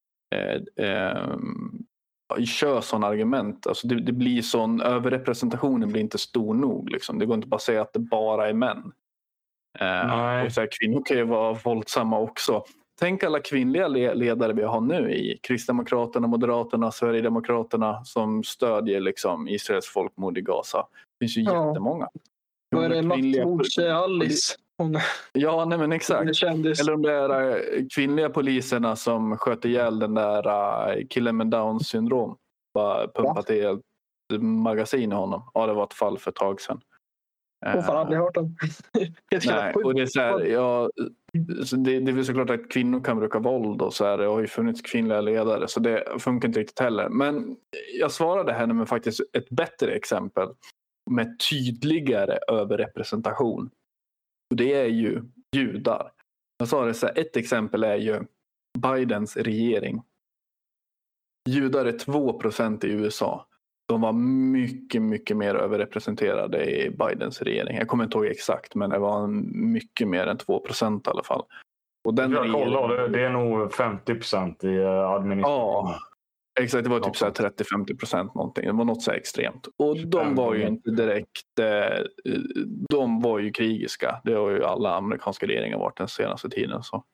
S1: köra sådana argument. Alltså det blir sån, överrepresentationen blir inte stor nog. Liksom. Det går inte bara att säga att det bara är män. Och så här, kvinnor kan ju vara våldsamma också. Tänk alla kvinnliga ledare vi har nu i Kristdemokraterna, Moderaterna, Sverigedemokraterna som stödjer liksom Israels folkmord i Gaza. Det finns ju jättemånga.
S2: Vad är det? Mattmors Alice?
S1: Ja, nej men exakt. Eller de där kvinnliga poliserna som sköt ihjäl den där killen med Downs syndrom. Bara pumpat i ett magasin i honom. Ja, det var ett fall för ett tag sedan.
S2: Jag har aldrig hört om.
S1: Nej, och det är så här, det är väl såklart att kvinnor kan bruka våld och så här, det har ju funnits kvinnliga ledare så det funkar inte riktigt heller. Men jag svarade henne med faktiskt ett bättre exempel med tydligare överrepresentation. Och det är ju judar. Jag sa det så här, ett exempel är ju Bidens regering. Judar är 2% i USA. De var mycket, mycket mer överrepresenterade i Bidens regering. Jag kommer inte ihåg exakt, men det var mycket mer än 2% i alla fall. Och den
S3: det är nog 50% i administrationen.
S1: Ja, exakt. Det var typ 30-50% någonting. Det var något så här extremt. Och de var ju inte direkt... De var ju krigiska. Det har ju alla amerikanska regeringar varit den senaste tiden. Så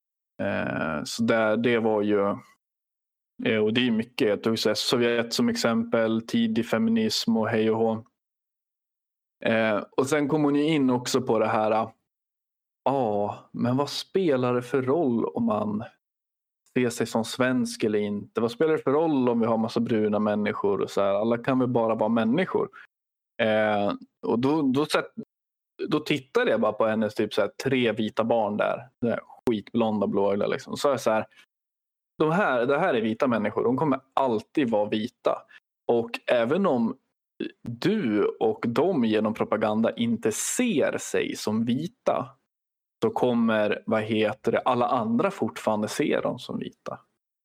S1: det var ju... Och det är mycket, jag tog Sovjet som exempel, tidig feminism och hej och hå. Och sen kom hon ju in också på det här, men vad spelar det för roll om man ser sig som svensk eller inte? Vad spelar det för roll om vi har massa bruna människor och så här? Alla kan väl bara vara människor. Och då tittade jag bara på hennes typ så här 3 vita barn där skitblonda blåögda liksom. Så jag så här, det här är vita människor. De kommer alltid vara vita. Och även om du och de genom propaganda inte ser sig som vita så kommer, alla andra fortfarande se dem som vita.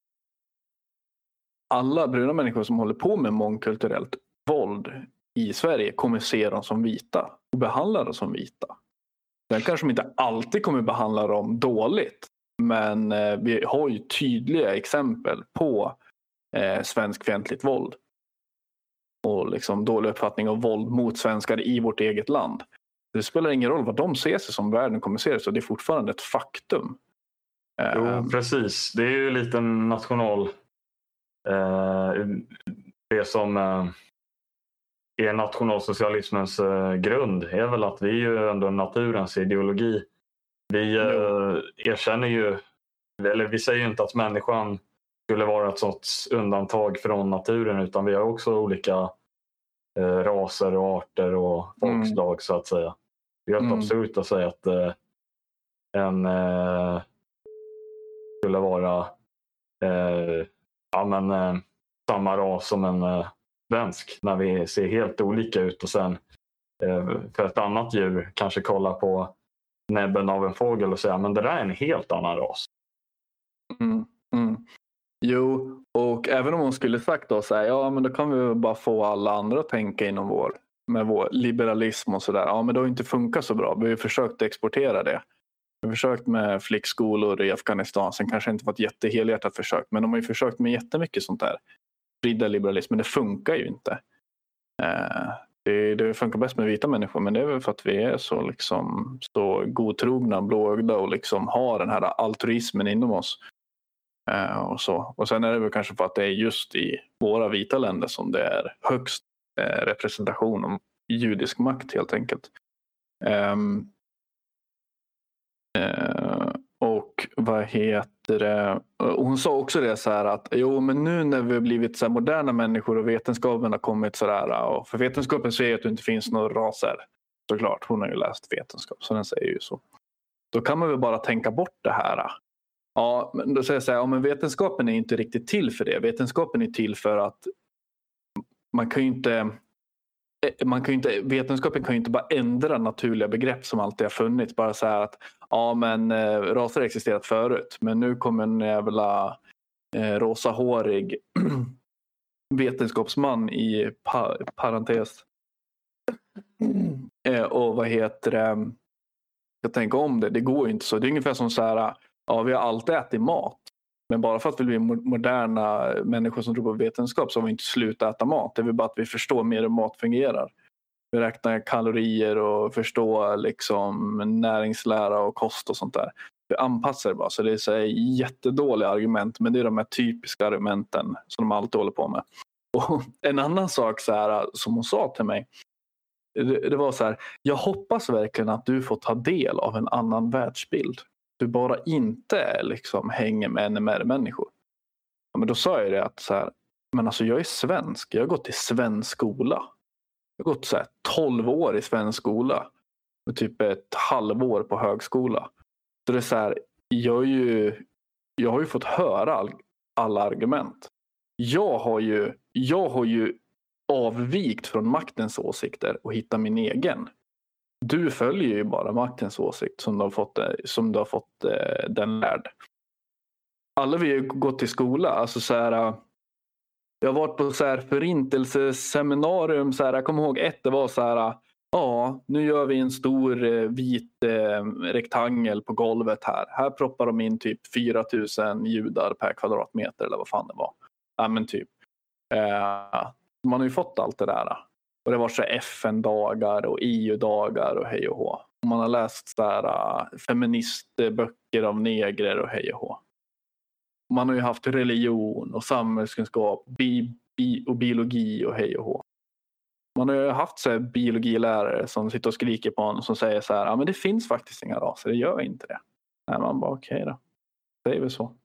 S1: Alla bruna människor som håller på med mångkulturellt våld i Sverige kommer se dem som vita och behandla dem som vita. Sen kanske de inte alltid kommer behandla dem dåligt. Men vi har ju tydliga exempel på svenskfientligt våld. Och liksom dålig uppfattning av våld mot svenskar i vårt eget land. Det spelar ingen roll vad de ser sig som, världen kommer se det, så det är fortfarande ett faktum.
S3: Jo, precis. Det är ju lite national... det som är nationalsocialismens grund är väl att vi är ju ändå naturens ideologi. Vi erkänner ju, eller vi säger ju inte att människan skulle vara ett sorts undantag från naturen, utan vi har också olika raser och arter och folkslag så att säga. Det är helt absurt att säga att en skulle vara samma ras som en svensk när vi ser helt olika ut, och sen för ett annat djur kanske kolla på näbben av en fågel och säga men det där är en helt annan ras.
S1: Jo, och även om hon skulle sagt då så här, men då kan vi bara få alla andra att tänka inom med vår liberalism och sådär. Ja, men det har inte funkat så bra. Vi har ju försökt exportera det. har försökt med flickskolor i Afghanistan. Sen kanske inte var ett jättehelhjärtat försök. Men de har ju försökt med jättemycket sånt där. Sprida liberalism. Men det funkar ju inte. Det funkar bäst med vita människor. Men det är väl för att vi är så godtrogna, blåögda. Och liksom har den här altruismen inom oss. Och så. Och sen är det väl kanske för att det är just i våra vita länder som det är högst representation om judisk makt helt enkelt. Och vad heter det? Och hon sa också det så här att men nu när vi har blivit så här moderna människor och vetenskapen har kommit så där, och för vetenskapen säger att det inte finns några raser, såklart, hon har ju läst vetenskap så den säger ju så. Då kan man väl bara tänka bort det här. Ja, men då säger jag så här, men vetenskapen är inte riktigt till för det. Vetenskapen är till för att vetenskapen kan ju inte bara ändra naturliga begrepp som alltid har funnits. Bara så här att raser har existerat förut. Men nu kommer en jävla rosahårig vetenskapsman i parentes. Och vad heter det? Jag tänker om det. Det går ju inte så. Det är ungefär som så här. Ja, vi har alltid ätit mat. Men bara för att vi blir moderna människor som tror på vetenskap så har vi inte slutat äta mat. Det är väl bara att vi förstår mer hur mat fungerar. Vi räknar kalorier och förstår liksom näringslära och kost och sånt där. Vi anpassar det bara. Så det är så jättedåliga argument. Men det är de här typiska argumenten som de alltid håller på med. Och en annan sak så här, som hon sa till mig. Det var så här. Jag hoppas verkligen att du får ta del av en annan världsbild. Du bara inte liksom hänger med NMR-människor. Ja, men då sa jag det att så här, men alltså jag är svensk. Jag har gått i svensk skola. Jag har gått så här 12 år i svensk skola. Och typ ett halvår på högskola. Så det är så här, jag har ju fått höra alla argument. Jag har ju avvikt från maktens åsikter och hittat min egen. Du följer ju bara maktens åsikt som du har fått den lärd. Alla vi har gått till skola. Alltså så här, jag har varit på så här förintelseseminarium. Så här, jag kommer ihåg det var så här. Ja, nu gör vi en stor vit rektangel på golvet här. Här proppar de in typ 4000 judar per kvadratmeter eller vad fan det var. Ja, men typ. Man har ju fått allt det där. Och det var så FN-dagar och EU-dagar och hej och hå. Man har läst så här, feministböcker av negrer och hej och hå. Man har ju haft religion och samhällskunskap, och biologi och hej och hå. Man har ju haft så här biologilärare som sitter och skriker på en som säger så här, ja men det finns faktiskt inga raser, det gör inte det. Nej, man bara okej då. Det är väl så.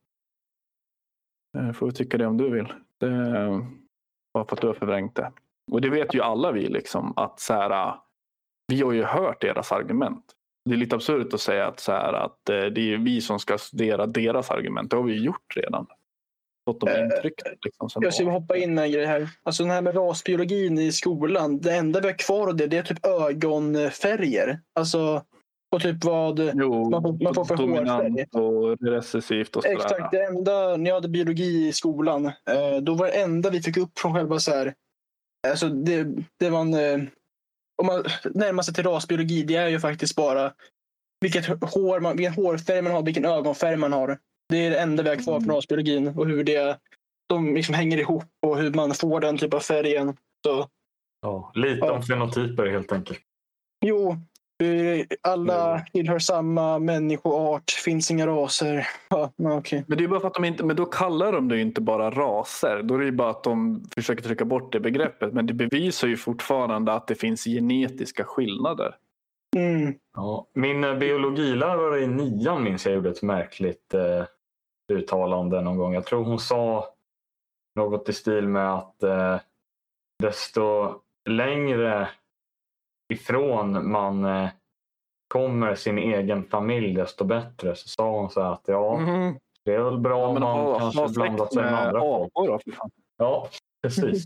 S1: Får du tycka det om du vill. Det är bara för att du har förvrängt det. Och det vet ju alla vi liksom att så här, vi har ju hört deras argument. Det är lite absurt att säga att, så här, att det är vi som ska studera deras argument. Det har vi ju gjort redan. Fått de intrycken. Liksom,
S2: jag ska hoppa in med en grej här. Alltså den här med rasbiologin i skolan. Det enda vi har kvar av det är typ ögonfärger. Alltså och typ vad man får för hårfärg.
S1: Och recessivt och sådär.
S2: Exakt, det enda när jag hade biologi i skolan. Då var det enda vi fick upp från själva så här. Alltså det var om man närmar sig till rasbiologi, det är ju faktiskt bara vilken hårfärg man har, vilken ögonfärg man har. Det är det enda vi har kvar från rasbiologin och hur de liksom hänger ihop och hur man får den typ av färgen. Så,
S3: ja, lite om fenotyper helt enkelt.
S2: Jo, alla tillhör samma människoart, finns inga raser. Ja, okay.
S1: Men det är bara för att men då kallar de det ju inte bara raser. Då är det ju bara att de försöker trycka bort det begreppet. Men det bevisar ju fortfarande att det finns genetiska skillnader.
S2: Mm.
S3: Ja, min biologilärare i 9:an minns jag gjorde ett märkligt uttalande någon gång. Jag tror hon sa något i stil med att desto längre ifrån man kommer sin egen familj desto bättre. Så sa hon så här att det är väl bra om man kanske blandar sig med andra folk. Ja, precis.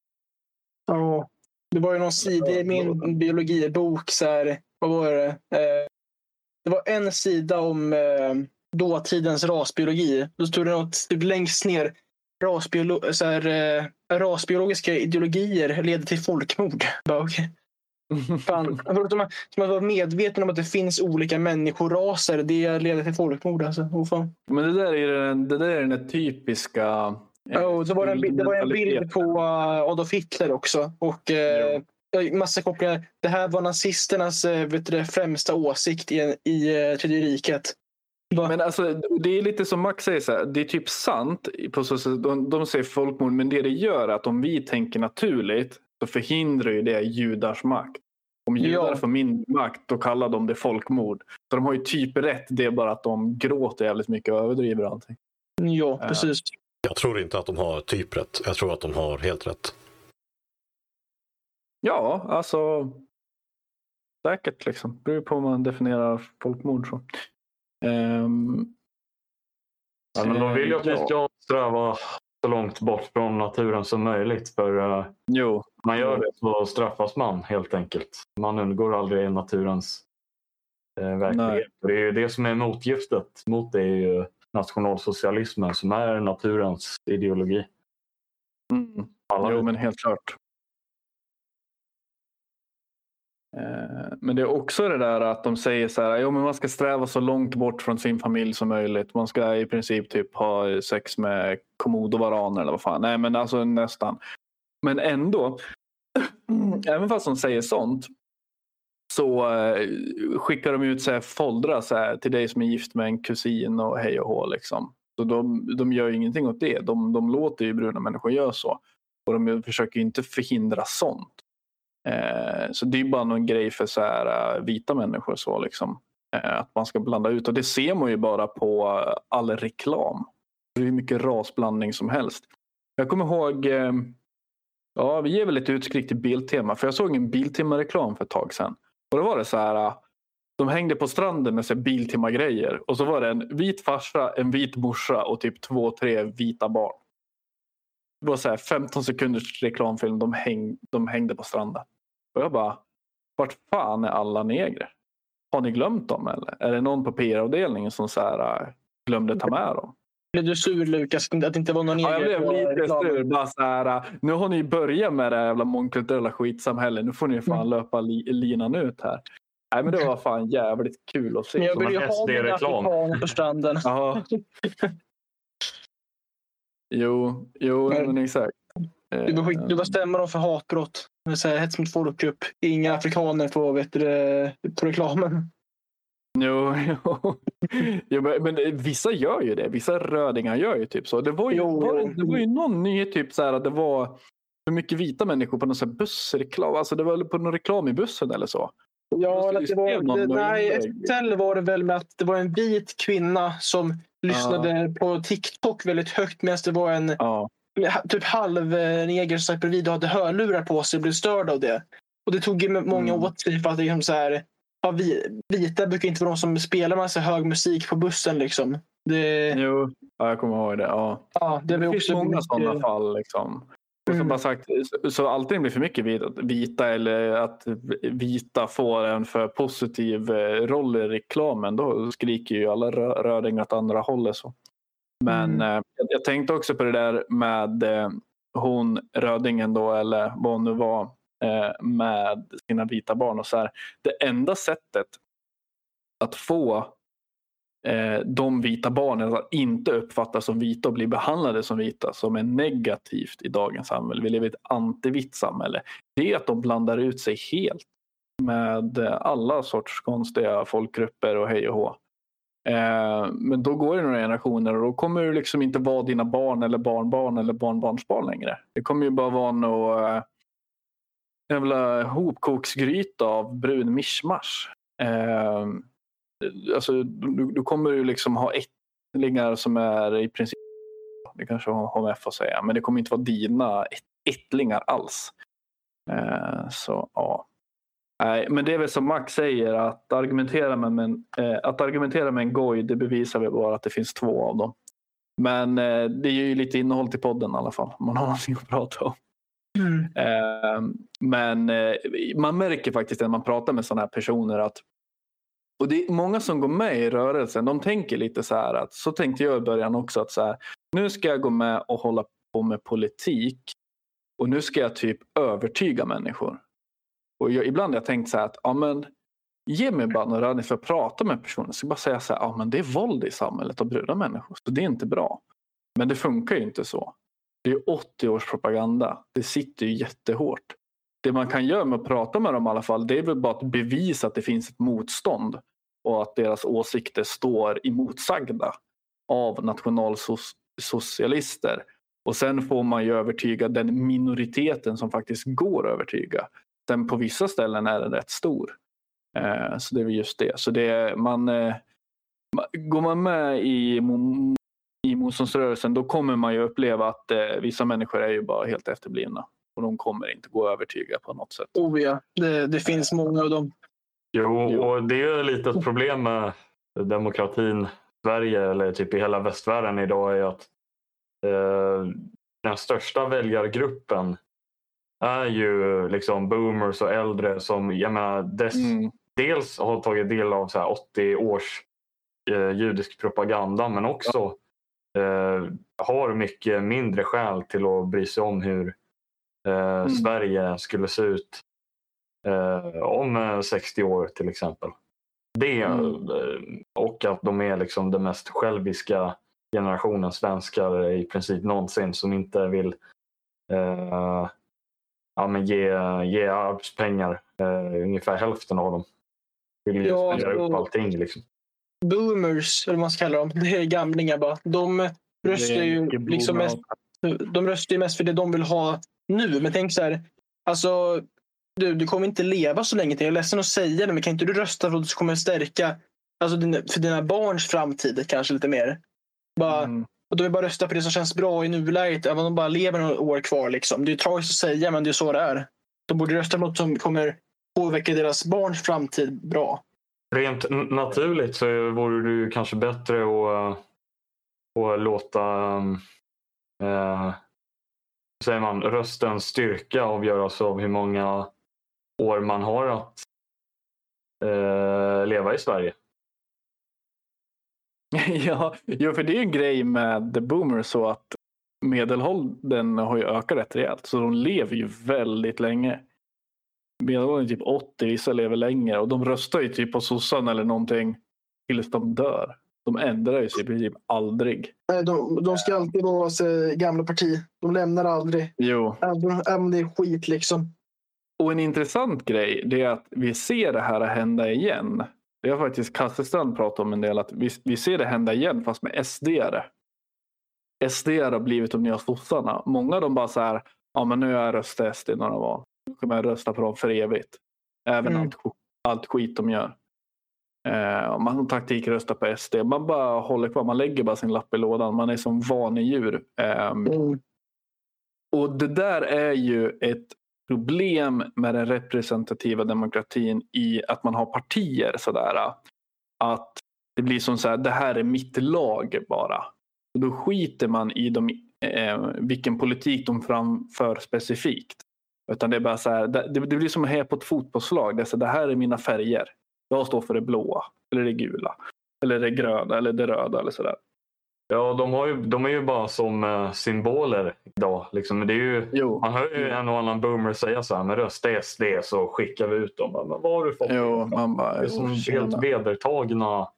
S2: Ja, det var ju någon sida i min biologibok så här, vad var det? Det var en sida om dåtidens rasbiologi. Då stod det något typ längst ner. Rasbiologiska ideologier leder till folkmord. Bara, okay. Fan. Som att vara medveten om att det finns olika människoraser, det leder till folkmord. Alltså. Fan.
S1: Men det där är den typiska...
S2: Det var en bild på Adolf Hitler också. Och massa kopplingar. Det här var nazisternas främsta åsikt i Tredje riket.
S1: Men alltså, det är lite som Max säger så här, det är typ sant på så sätt, de säger folkmord, men det gör är att om vi tänker naturligt så förhindrar ju det judars makt. Om judar får mindre makt, då kallar de det folkmord. Så de har ju typ rätt, det är bara att de gråter jävligt mycket och överdriver allting.
S2: Ja, precis.
S4: Jag tror inte att de har typ rätt, jag tror att de har helt rätt.
S1: Ja, alltså säkert liksom, det beror på hur man definierar folkmord så.
S3: Ja, men de vill ju att vi ska sträva så långt bort från naturen som möjligt. För man gör det så straffas man helt enkelt. Man undgår aldrig naturens verklighet. Det är ju det som är motgiftet mot det, är ju nationalsocialismen som är naturens ideologi.
S1: Men helt klart. Men det är också det där att de säger så här, men man ska sträva så långt bort från sin familj som möjligt. Man ska i princip typ ha sex med komodovaraner eller vad fan. Nej, men alltså nästan. Men ändå, även fast de säger sånt, så skickar de ut så här foldrar så här, till dig som är gift med en kusin och hej och hå liksom. Så de gör ju ingenting åt det. De låter ju bruna människor göra så. Och de försöker ju inte förhindra sånt. Så det är bara någon grej för så här vita människor så liksom, att man ska blanda ut, och det ser man ju bara på all reklam. Det är hur mycket rasblandning som helst. Jag kommer ihåg vi ger väl lite utskrick till Biltema, för jag såg en Biltema-reklam för ett tag sedan, och då var det så här, de hängde på stranden med så Biltema-grejer, och så var det en vit farsa, en vit morsa och typ 2-3 vita barn. Det var så här 15 sekunders reklamfilm, de hängde på stranden. Och jag bara, vart fan är alla negrer? Har ni glömt dem eller? Är det någon på PR-avdelningen som så här, glömde ta med dem?
S2: Blev du sur, Lukas, att det inte var någon neger?
S1: Ja, jag blev lite sur. Bara så här, nu har ni börjat med det jävla mångkulturella skitsamhället. Nu får ni fan löpa linan ut här. Nej, men det var fan jävligt kul att se.
S2: Men jag vill ju ha mina afrikaner på stranden.
S1: Ja. Jo, men exakt.
S2: Du bestämmer dem för hatbrott. Hets mot folkgrupp. Inga afrikaner på reklamen.
S1: Jo, men vissa gör ju det. Vissa rödingar gör ju typ så. Det var ju någon nyhet typ så här, att det var för mycket vita människor på någon sån här bussreklam. Alltså det var på någon reklam i bussen eller så.
S2: Ja, SL var det väl med att det var en vit kvinna som lyssnade på TikTok väldigt högt, medan det var en typ halv neger som bredvid och hade hörlurar på sig och blev störd av det. Och det tog ju många åt sig för att det är så här, vita brukar inte vara de som spelar massa hög musik på bussen liksom.
S1: Jo, jag kommer ihåg det. Ja, det finns många sådana fall liksom. Och som bara sagt, så alltid blir för mycket vita eller att vita får en för positiv roll i reklamen, då skriker ju alla rödingar åt andra hållet så. Men jag tänkte också på det där med hon rödingen då, eller vad hon nu var, med sina vita barn och så här. Det enda sättet att få de vita barnen att inte uppfattas som vita och bli behandlade som vita, som är negativt i dagens samhälle. Vi lever i ett antivitt samhälle. Det är att de blandar ut sig helt med alla sorts konstiga folkgrupper och hej och hå. Men då går det några generationer och då kommer det liksom inte vara dina barn eller barnbarn eller barnbarnsbarn längre. Det kommer ju bara vara någon jävla hopkoksgryta av brun mischmasch. Alltså, du kommer ju liksom ha ättlingar som är i princip, det kanske HMF får säga, men det kommer inte vara dina ättlingar alls. Så ja. Nej, men det är väl som Max säger, att argumentera med en goj, det bevisar väl bara att det finns 2 av dem. Men det är ju lite innehåll till podden i alla fall. Man har någonting att prata om. Men man märker faktiskt när man pratar med sådana här personer att, och det är många som går med i rörelsen, de tänker lite så här, att så tänkte jag i början också, att så här, nu ska jag gå med och hålla på med politik och nu ska jag typ övertyga människor. Och ibland har jag tänkt så här att ge mig bara några övningar för att prata med personen. Så jag bara säga så här, men det är våld i samhället att bröda människor. Så det är inte bra. Men det funkar ju inte så. Det är 80 års propaganda. Det sitter ju jättehårt. Det man kan göra med att prata med dem i alla fall, det är väl bara att bevisa att det finns ett motstånd. Och att deras åsikter står emotsagda av nationalsocialister. Och sen får man ju övertyga den minoriteten som faktiskt går att övertyga. Sen på vissa ställen är den rätt stor. Så det är väl just det. Så går man med i motståndsrörelsen, då kommer man ju uppleva att vissa människor är ju bara helt efterblivna. Och de kommer inte gå att övertyga på något sätt.
S2: Ja, det finns många av dem.
S3: Jo, och det är lite ett problem med demokratin i Sverige eller typ i hela västvärlden idag är att den största väljargruppen är ju liksom boomers och äldre som dels har tagit del av så här 80 års judisk propaganda men också har mycket mindre skäl till att bry sig om hur Sverige skulle se ut om 60 år till exempel. Och att de är liksom den mest själviska generationen svenskar i princip någonsin som inte vill ge arbetspengar. Ungefär hälften av dem vill göra upp allting liksom.
S2: Boomers, eller vad man ska kalla dem, det är gamlingar bara. De röstar ju liksom mest för det de vill ha nu. Men tänk så här, alltså du kommer inte leva så länge till. Jag är ledsen att säga det, men kan inte du rösta för att du kommer stärka alltså för dina barns framtid kanske lite mer? Och då vill bara rösta på det som känns bra i nuläget, även om de bara lever några år kvar liksom. Det är tragiskt att säga, men det är så det är. De borde rösta på något som kommer påverka deras barns framtid bra.
S3: Rent naturligt så vore det kanske bättre att låta säger man, röstens styrka avgöras av hur många år man har att leva i Sverige.
S1: Ja, för det är en grej med The Boomers så att medelåldern har ju ökat rätt rejält. Så de lever ju väldigt länge. Medelåldern är typ 80, vissa lever längre. Och de röstar ju typ på sossarna eller någonting tills de dör. De ändrar ju sig i princip aldrig.
S2: Nej, de ska alltid vara gamla parti. De lämnar aldrig.
S1: Jo.
S2: Även det är skit liksom.
S1: Och en intressant grej det är att vi ser det här hända igen. Det har faktiskt Kasselstrand pratat om en del. Att vi ser det hända igen fast med SD-are. SD-are har blivit de nya sossarna. Många av dem bara så här, men nu har jag röstat SD några val. Nu kommer jag rösta på dem för evigt. Även allt skit de gör. Man har taktik rösta på SD. Man bara håller kvar. Man lägger bara sin lapp i lådan. Man är som vanedjur. Och det där är ju ett problem med den representativa demokratin i att man har partier sådär. Att det blir som så här, det här är mitt lag bara. Och då skiter man i vilken politik de framför specifikt. Utan det är bara så här, det blir som här på ett fotbollslag. Det är så, det här är mina färger. Jag står för det blåa, eller det gula, eller det gröna, eller det röda eller sådär.
S3: Ja, de är ju bara som symboler idag. Liksom. Det är ju, man hör ju en och annan boomer säga så här, men rösta SD så skickar vi ut dem. Men vad har du fått?
S1: Man bara,
S3: det är som helt vedertagna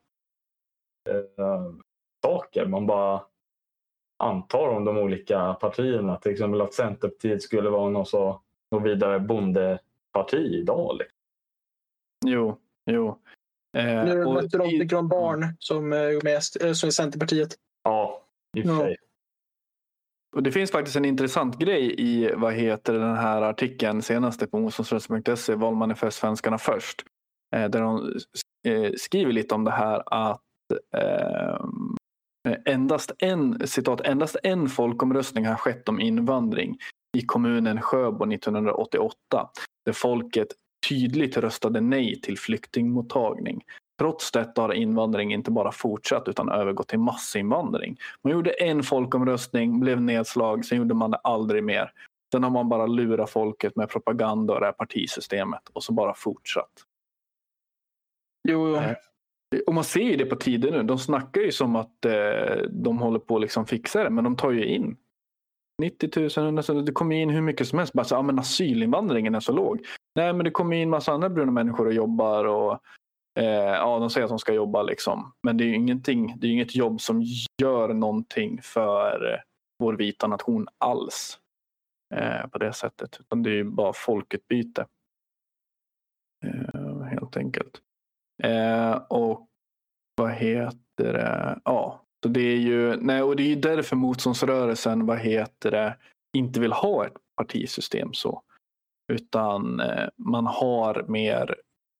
S3: saker. Man bara antar om de olika partierna. Till exempel att Centerpartiet skulle vara något vidare bondeparti idag. Liksom.
S1: Jo.
S2: Nu är det de tycker om barn som är Centerpartiet.
S3: Ja, i och för sig.
S1: Och det finns faktiskt en intressant grej i den här artikeln senaste på motståndsrörelsen.se, valmanifest svenskarna först. Där de skriver lite om det här att endast en folkomröstning har skett om invandring i kommunen Sjöbo 1988. Där folket tydligt röstade nej till flyktingmottagning. Trots detta har invandring inte bara fortsatt utan övergått till massinvandring. Man gjorde en folkomröstning, blev nedslag, sen gjorde man det aldrig mer. Sen har man bara lurat folket med propaganda och det här partisystemet och så bara fortsatt.
S2: Jo.
S1: Och man ser ju det på tiden nu. De snackar ju som att de håller på att liksom fixa det, men de tar ju in. 90 000, det kommer in hur mycket som helst. Bara så, men asylinvandringen är så låg. Nej, men det kommer in massa andra bruna människor och jobbar och de säger att de ska jobba liksom. Men det är ju inget jobb som gör någonting för vår vita nation alls på det sättet. Utan det är ju bara folkutbyte. Helt enkelt. Och vad heter det? Ja, så det är ju och det är ju därför motståndsrörelsen inte vill ha ett partisystem så. Utan man har mer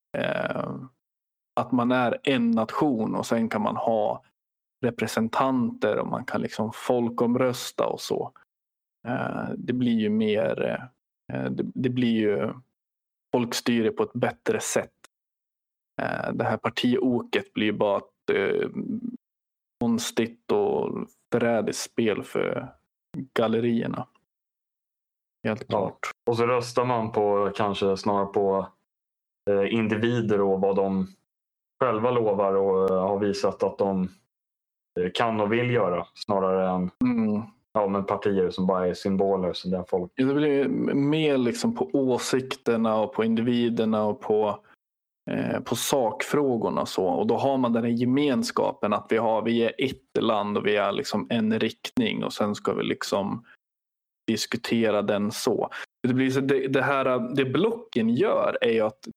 S1: att man är en nation och sen kan man ha representanter och man kan liksom folkomrösta och så. Det blir ju mer det blir ju folkstyre på ett bättre sätt. Det här partioket blir bara ett konstigt och förrädiskt spel för gallerierna. Helt klart.
S3: Och så röstar man på kanske snarare på individer och vad de själva lovar och har visat att de kan och vill göra snarare än men partier som bara är symboler som där folk.
S1: Det blir mer liksom på åsikterna och på individerna och på sakfrågorna så. Och då har man den här gemenskapen att vi är ett land och vi är liksom en riktning och sen ska vi liksom diskutera den så. Det blir så det blocken gör är ju att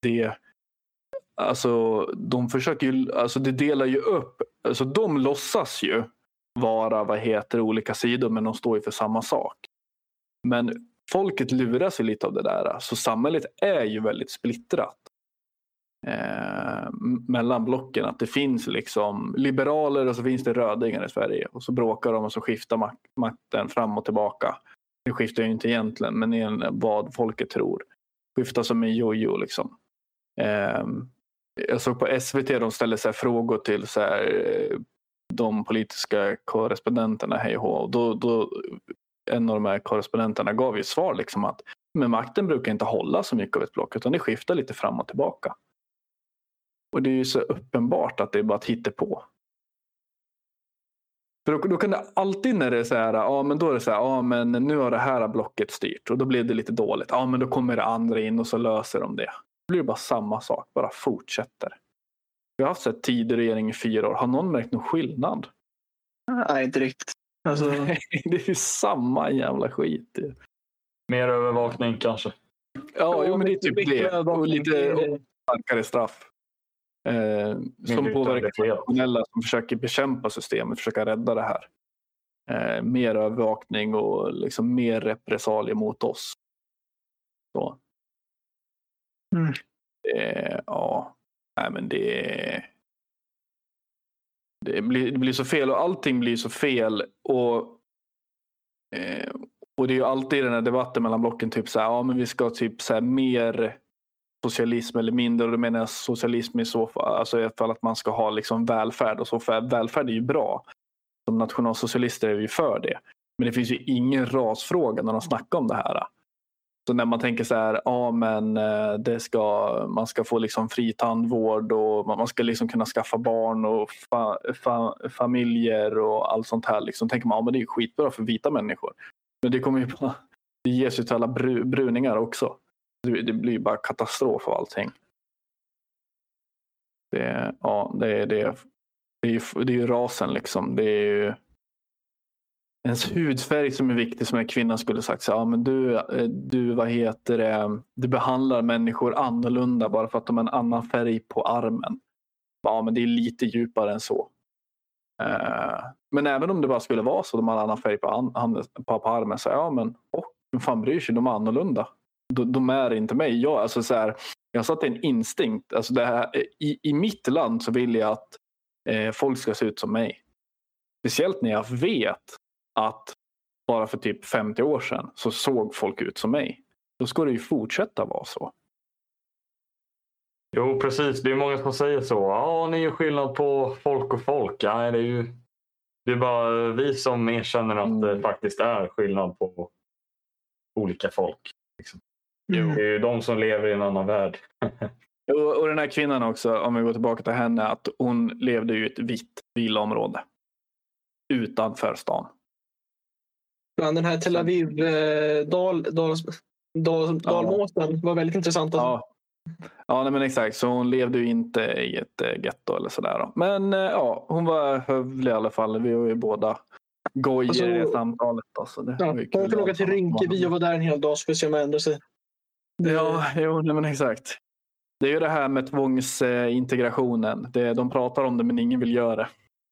S1: de försöker ju, det delar ju upp, de låtsas ju vara olika sidor men de står ju för samma sak. Men folket luras ju lite av det där, så samhället är ju väldigt splittrat mellan blocken, att det finns liksom liberaler och så finns det rödingar i Sverige och så bråkar de och så skiftar makten fram och tillbaka. Det skiftar ju inte egentligen, men vad folket tror. Skiftar som en jojo liksom. Jag såg på SVT, de ställer så här frågor till så här, de politiska korrespondenterna hej och då en av de här korrespondenterna gav ju svar liksom att men makten brukar inte hålla så mycket av ett block utan det skiftar lite fram och tillbaka. Och det är ju så uppenbart att det är bara att hitta på. För då kan det alltid när det är så här, men då är det så här, men nu har det här blocket styrt och då blir det lite dåligt. Men då kommer det andra in och så löser de det. Det blir bara samma sak, bara fortsätter. Vi har haft så här Tidöregering i 4 år. Har någon märkt någon skillnad?
S2: Nej, inte riktigt.
S1: Det är ju samma jävla skit.
S3: Mer övervakning kanske.
S1: Ja, men det är typ det. Och lite starkare straff. Som påverkar nationella som försöker bekämpa systemet, försöka rädda det här. Mer övervakning och liksom mer repressalier mot oss. Så. Nej, men det blir så fel och allting blir så fel och det är ju alltid den här debatten mellan blocken typ så här, men vi ska typ så här mer socialism eller mindre, och då menar jag socialism i så fall, alltså i alla fall att man ska ha liksom välfärd och så, för välfärd är ju bra. Som nationalsocialister är vi för det. Men det finns ju ingen rasfråga när de snackar om det här. Så när man tänker så här, men man ska få liksom fri tandvård och man ska liksom kunna skaffa barn och familjer och allt sånt här. Liksom tänker man, men det är skitbra för vita människor. Men det ges ju till alla bruningar också. Det blir ju bara katastrof av allting. Det är ju rasen liksom. Det är ju ens hudfärg som är viktig, som en kvinna skulle sagt så, men du du behandlar människor annorlunda bara för att de har en annan färg på armen. Men det är lite djupare än så. Men även om det bara skulle vara så, de har en annan färg på armen, så vem fan bryr sig, de är annorlunda. De är inte mig. Jag har satt en instinkt. Alltså det här, i mitt land så vill jag att folk ska se ut som mig. Speciellt när jag vet att bara för typ 50 år sedan så såg folk ut som mig. Då ska det ju fortsätta vara så.
S3: Jo, precis. Det är många som säger så. Ni är skillnad på folk och folk. Nej, det är bara vi som erkänner att det faktiskt är skillnad på olika folk. Liksom. Det är ju de som lever i en annan värld.
S1: Och den här kvinnan också, om vi går tillbaka till henne, att hon levde i ett vitt villaområde utanför stan.
S2: Den här Tel Aviv dalmåsen var väldigt intressant.
S1: Ja, nej, men exakt. Så hon levde ju inte i ett getto eller sådär då. Men ja, hon var hövlig i alla fall. Vi var ju båda gojer i det samtalet. Alltså, det var ju kul.
S2: Hon kan åka till Rinkeby och vara där en hel dag så får se om jag ändrar sig.
S1: Ja, jo, nej, men exakt. Det är ju det här med tvångsintegrationen. De pratar om det men ingen vill göra det.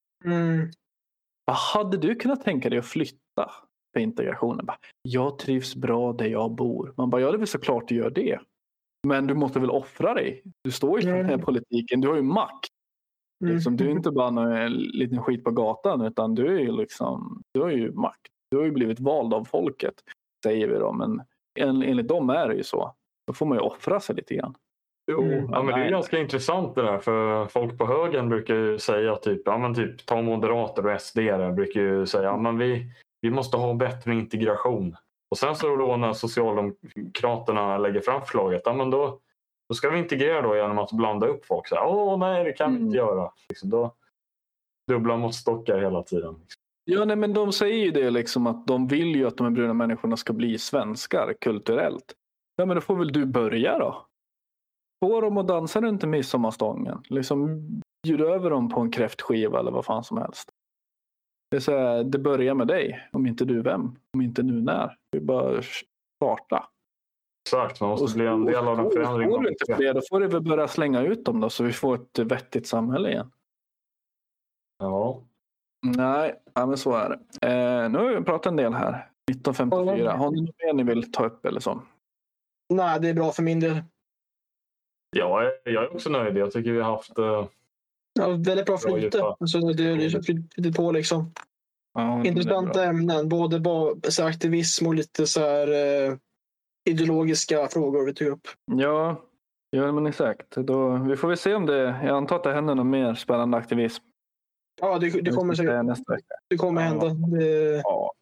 S1: Hade du kunnat tänka dig att flytta för integrationen? Jag trivs bra där jag bor. Man bara, ja det är väl såklart du gör det. Men du måste väl offra dig. Du står ju i den här politiken. Du har ju makt. Liksom, du är inte bara en liten skit på gatan utan du är ju liksom, du har ju makt. Du har ju blivit vald av folket, säger vi då. Men enligt dem är det ju så. Då får man ju offra sig lite grann.
S3: Ja, men det är ganska intressant det där. För folk på högen brukar ju säga typ ta moderater och SD brukar ju säga men vi måste ha bättre integration. Och sen så då när Socialdemokraterna lägger fram förslaget, men då ska vi integrera då genom att blanda upp folk. Så nej, det kan vi inte göra. Liksom, då dubbla mot stockar hela tiden.
S1: Ja, nej, men de säger ju det liksom att de vill ju att de här bruna människorna ska bli svenskar kulturellt. Ja, men då får väl du börja då. Få dem att dansa runt i midsommarstången. Liksom bjuda över dem på en kräftskiva eller vad fan som helst. Det är så här, det börjar med dig. Om inte du vem? Om inte nu när? Vi bara starta.
S3: Exakt, man måste bli en del av den förändringen.
S1: Då får du väl börja slänga ut dem då så vi får ett vettigt samhälle igen.
S3: Ja.
S1: Nej, men så är det. Nu har vi pratat en del här. 1954. Har ni något mer ni vill ta upp eller så?
S2: Nej, det är bra för min del.
S3: Ja, jag är också nöjd. Jag tycker vi har haft...
S2: väldigt bra flyte. Alltså, det är flyttat på liksom.
S1: Ja,
S2: intressanta ämnen. Både så aktivism och lite så här ideologiska frågor vi tog upp.
S1: Ja men exakt. Vi får väl se om det... Jag antar att det händer något mer spännande aktivism.
S2: Ja, det kommer säkert.
S1: Nästa vecka.
S2: Det kommer hända.
S1: Ja.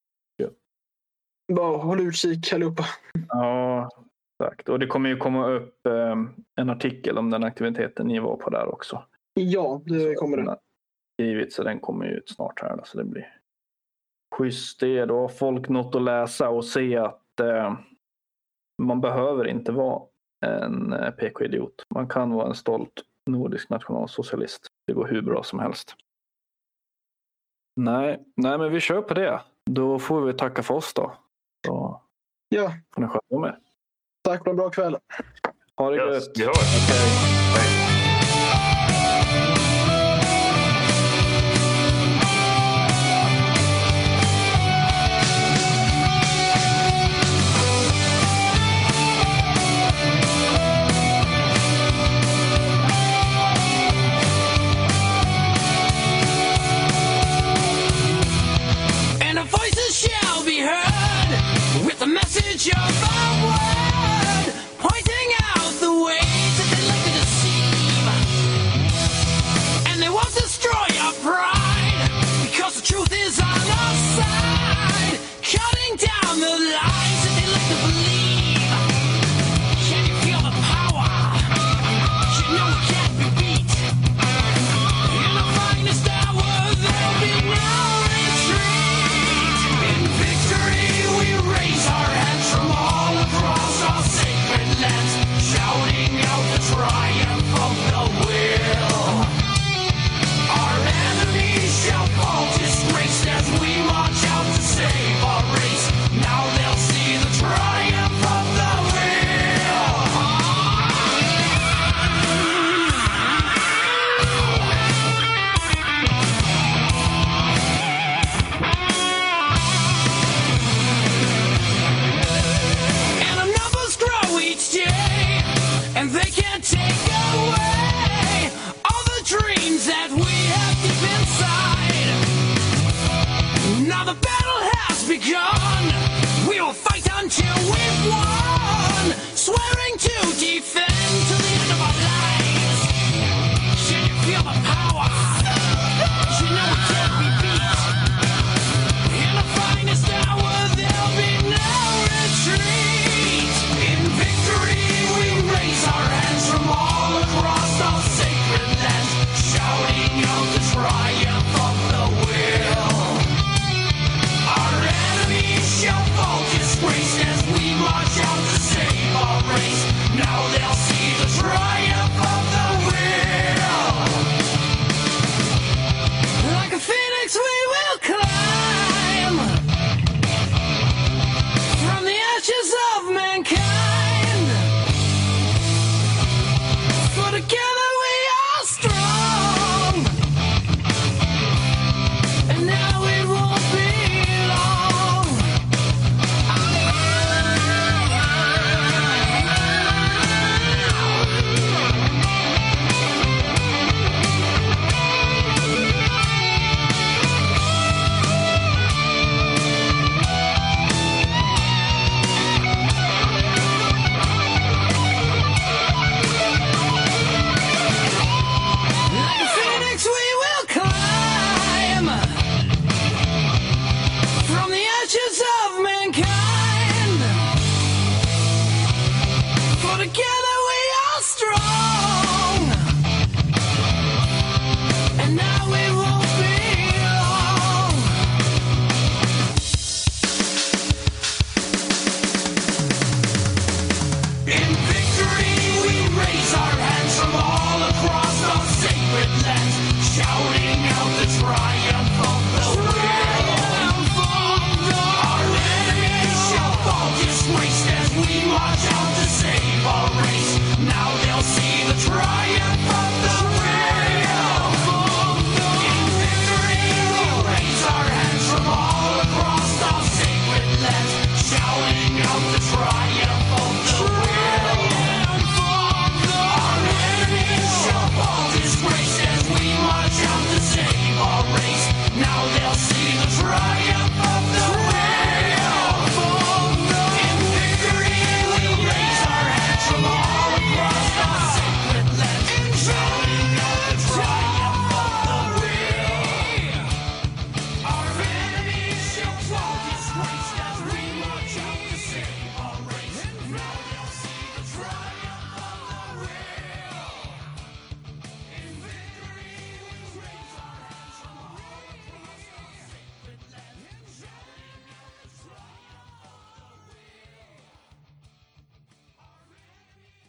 S2: Bara håll utkik allihopa.
S1: Ja, exakt. Och det kommer ju komma upp en artikel om den aktiviteten ni var på där också.
S2: Ja, det kommer det.
S1: Skrivit, så den kommer ju ut snart här. Så det blir schysst det. Då har folk något att läsa och se att man behöver inte vara en PK-idiot. Man kan vara en stolt nordisk nationalsocialist. Det går hur bra som helst. Nej, men vi kör på det. Då får vi tacka för oss då. Så får ni sköta med.
S2: Tack och en bra kväll.
S1: Ha det gött.
S3: Vi hörs. Hej.
S5: Of our word, pointing out the ways that they like to deceive, and they won't destroy our pride because the truth is on our side, cutting down the lies that they like to believe. Can you feel the power? You know it can't be beat. In the finest hour there'll be no retreat. In victory we raise our hands from all across our sacred lands, shouting out the triumph of the will. Our enemies shall fall disgraced as we march out to save our race. Now they'll see the triumph of the will. And the numbers grow each day, and they can't take away all the dreams that we have deep inside. Now the battle has begun. We will fight until we've won, swearing to defend till the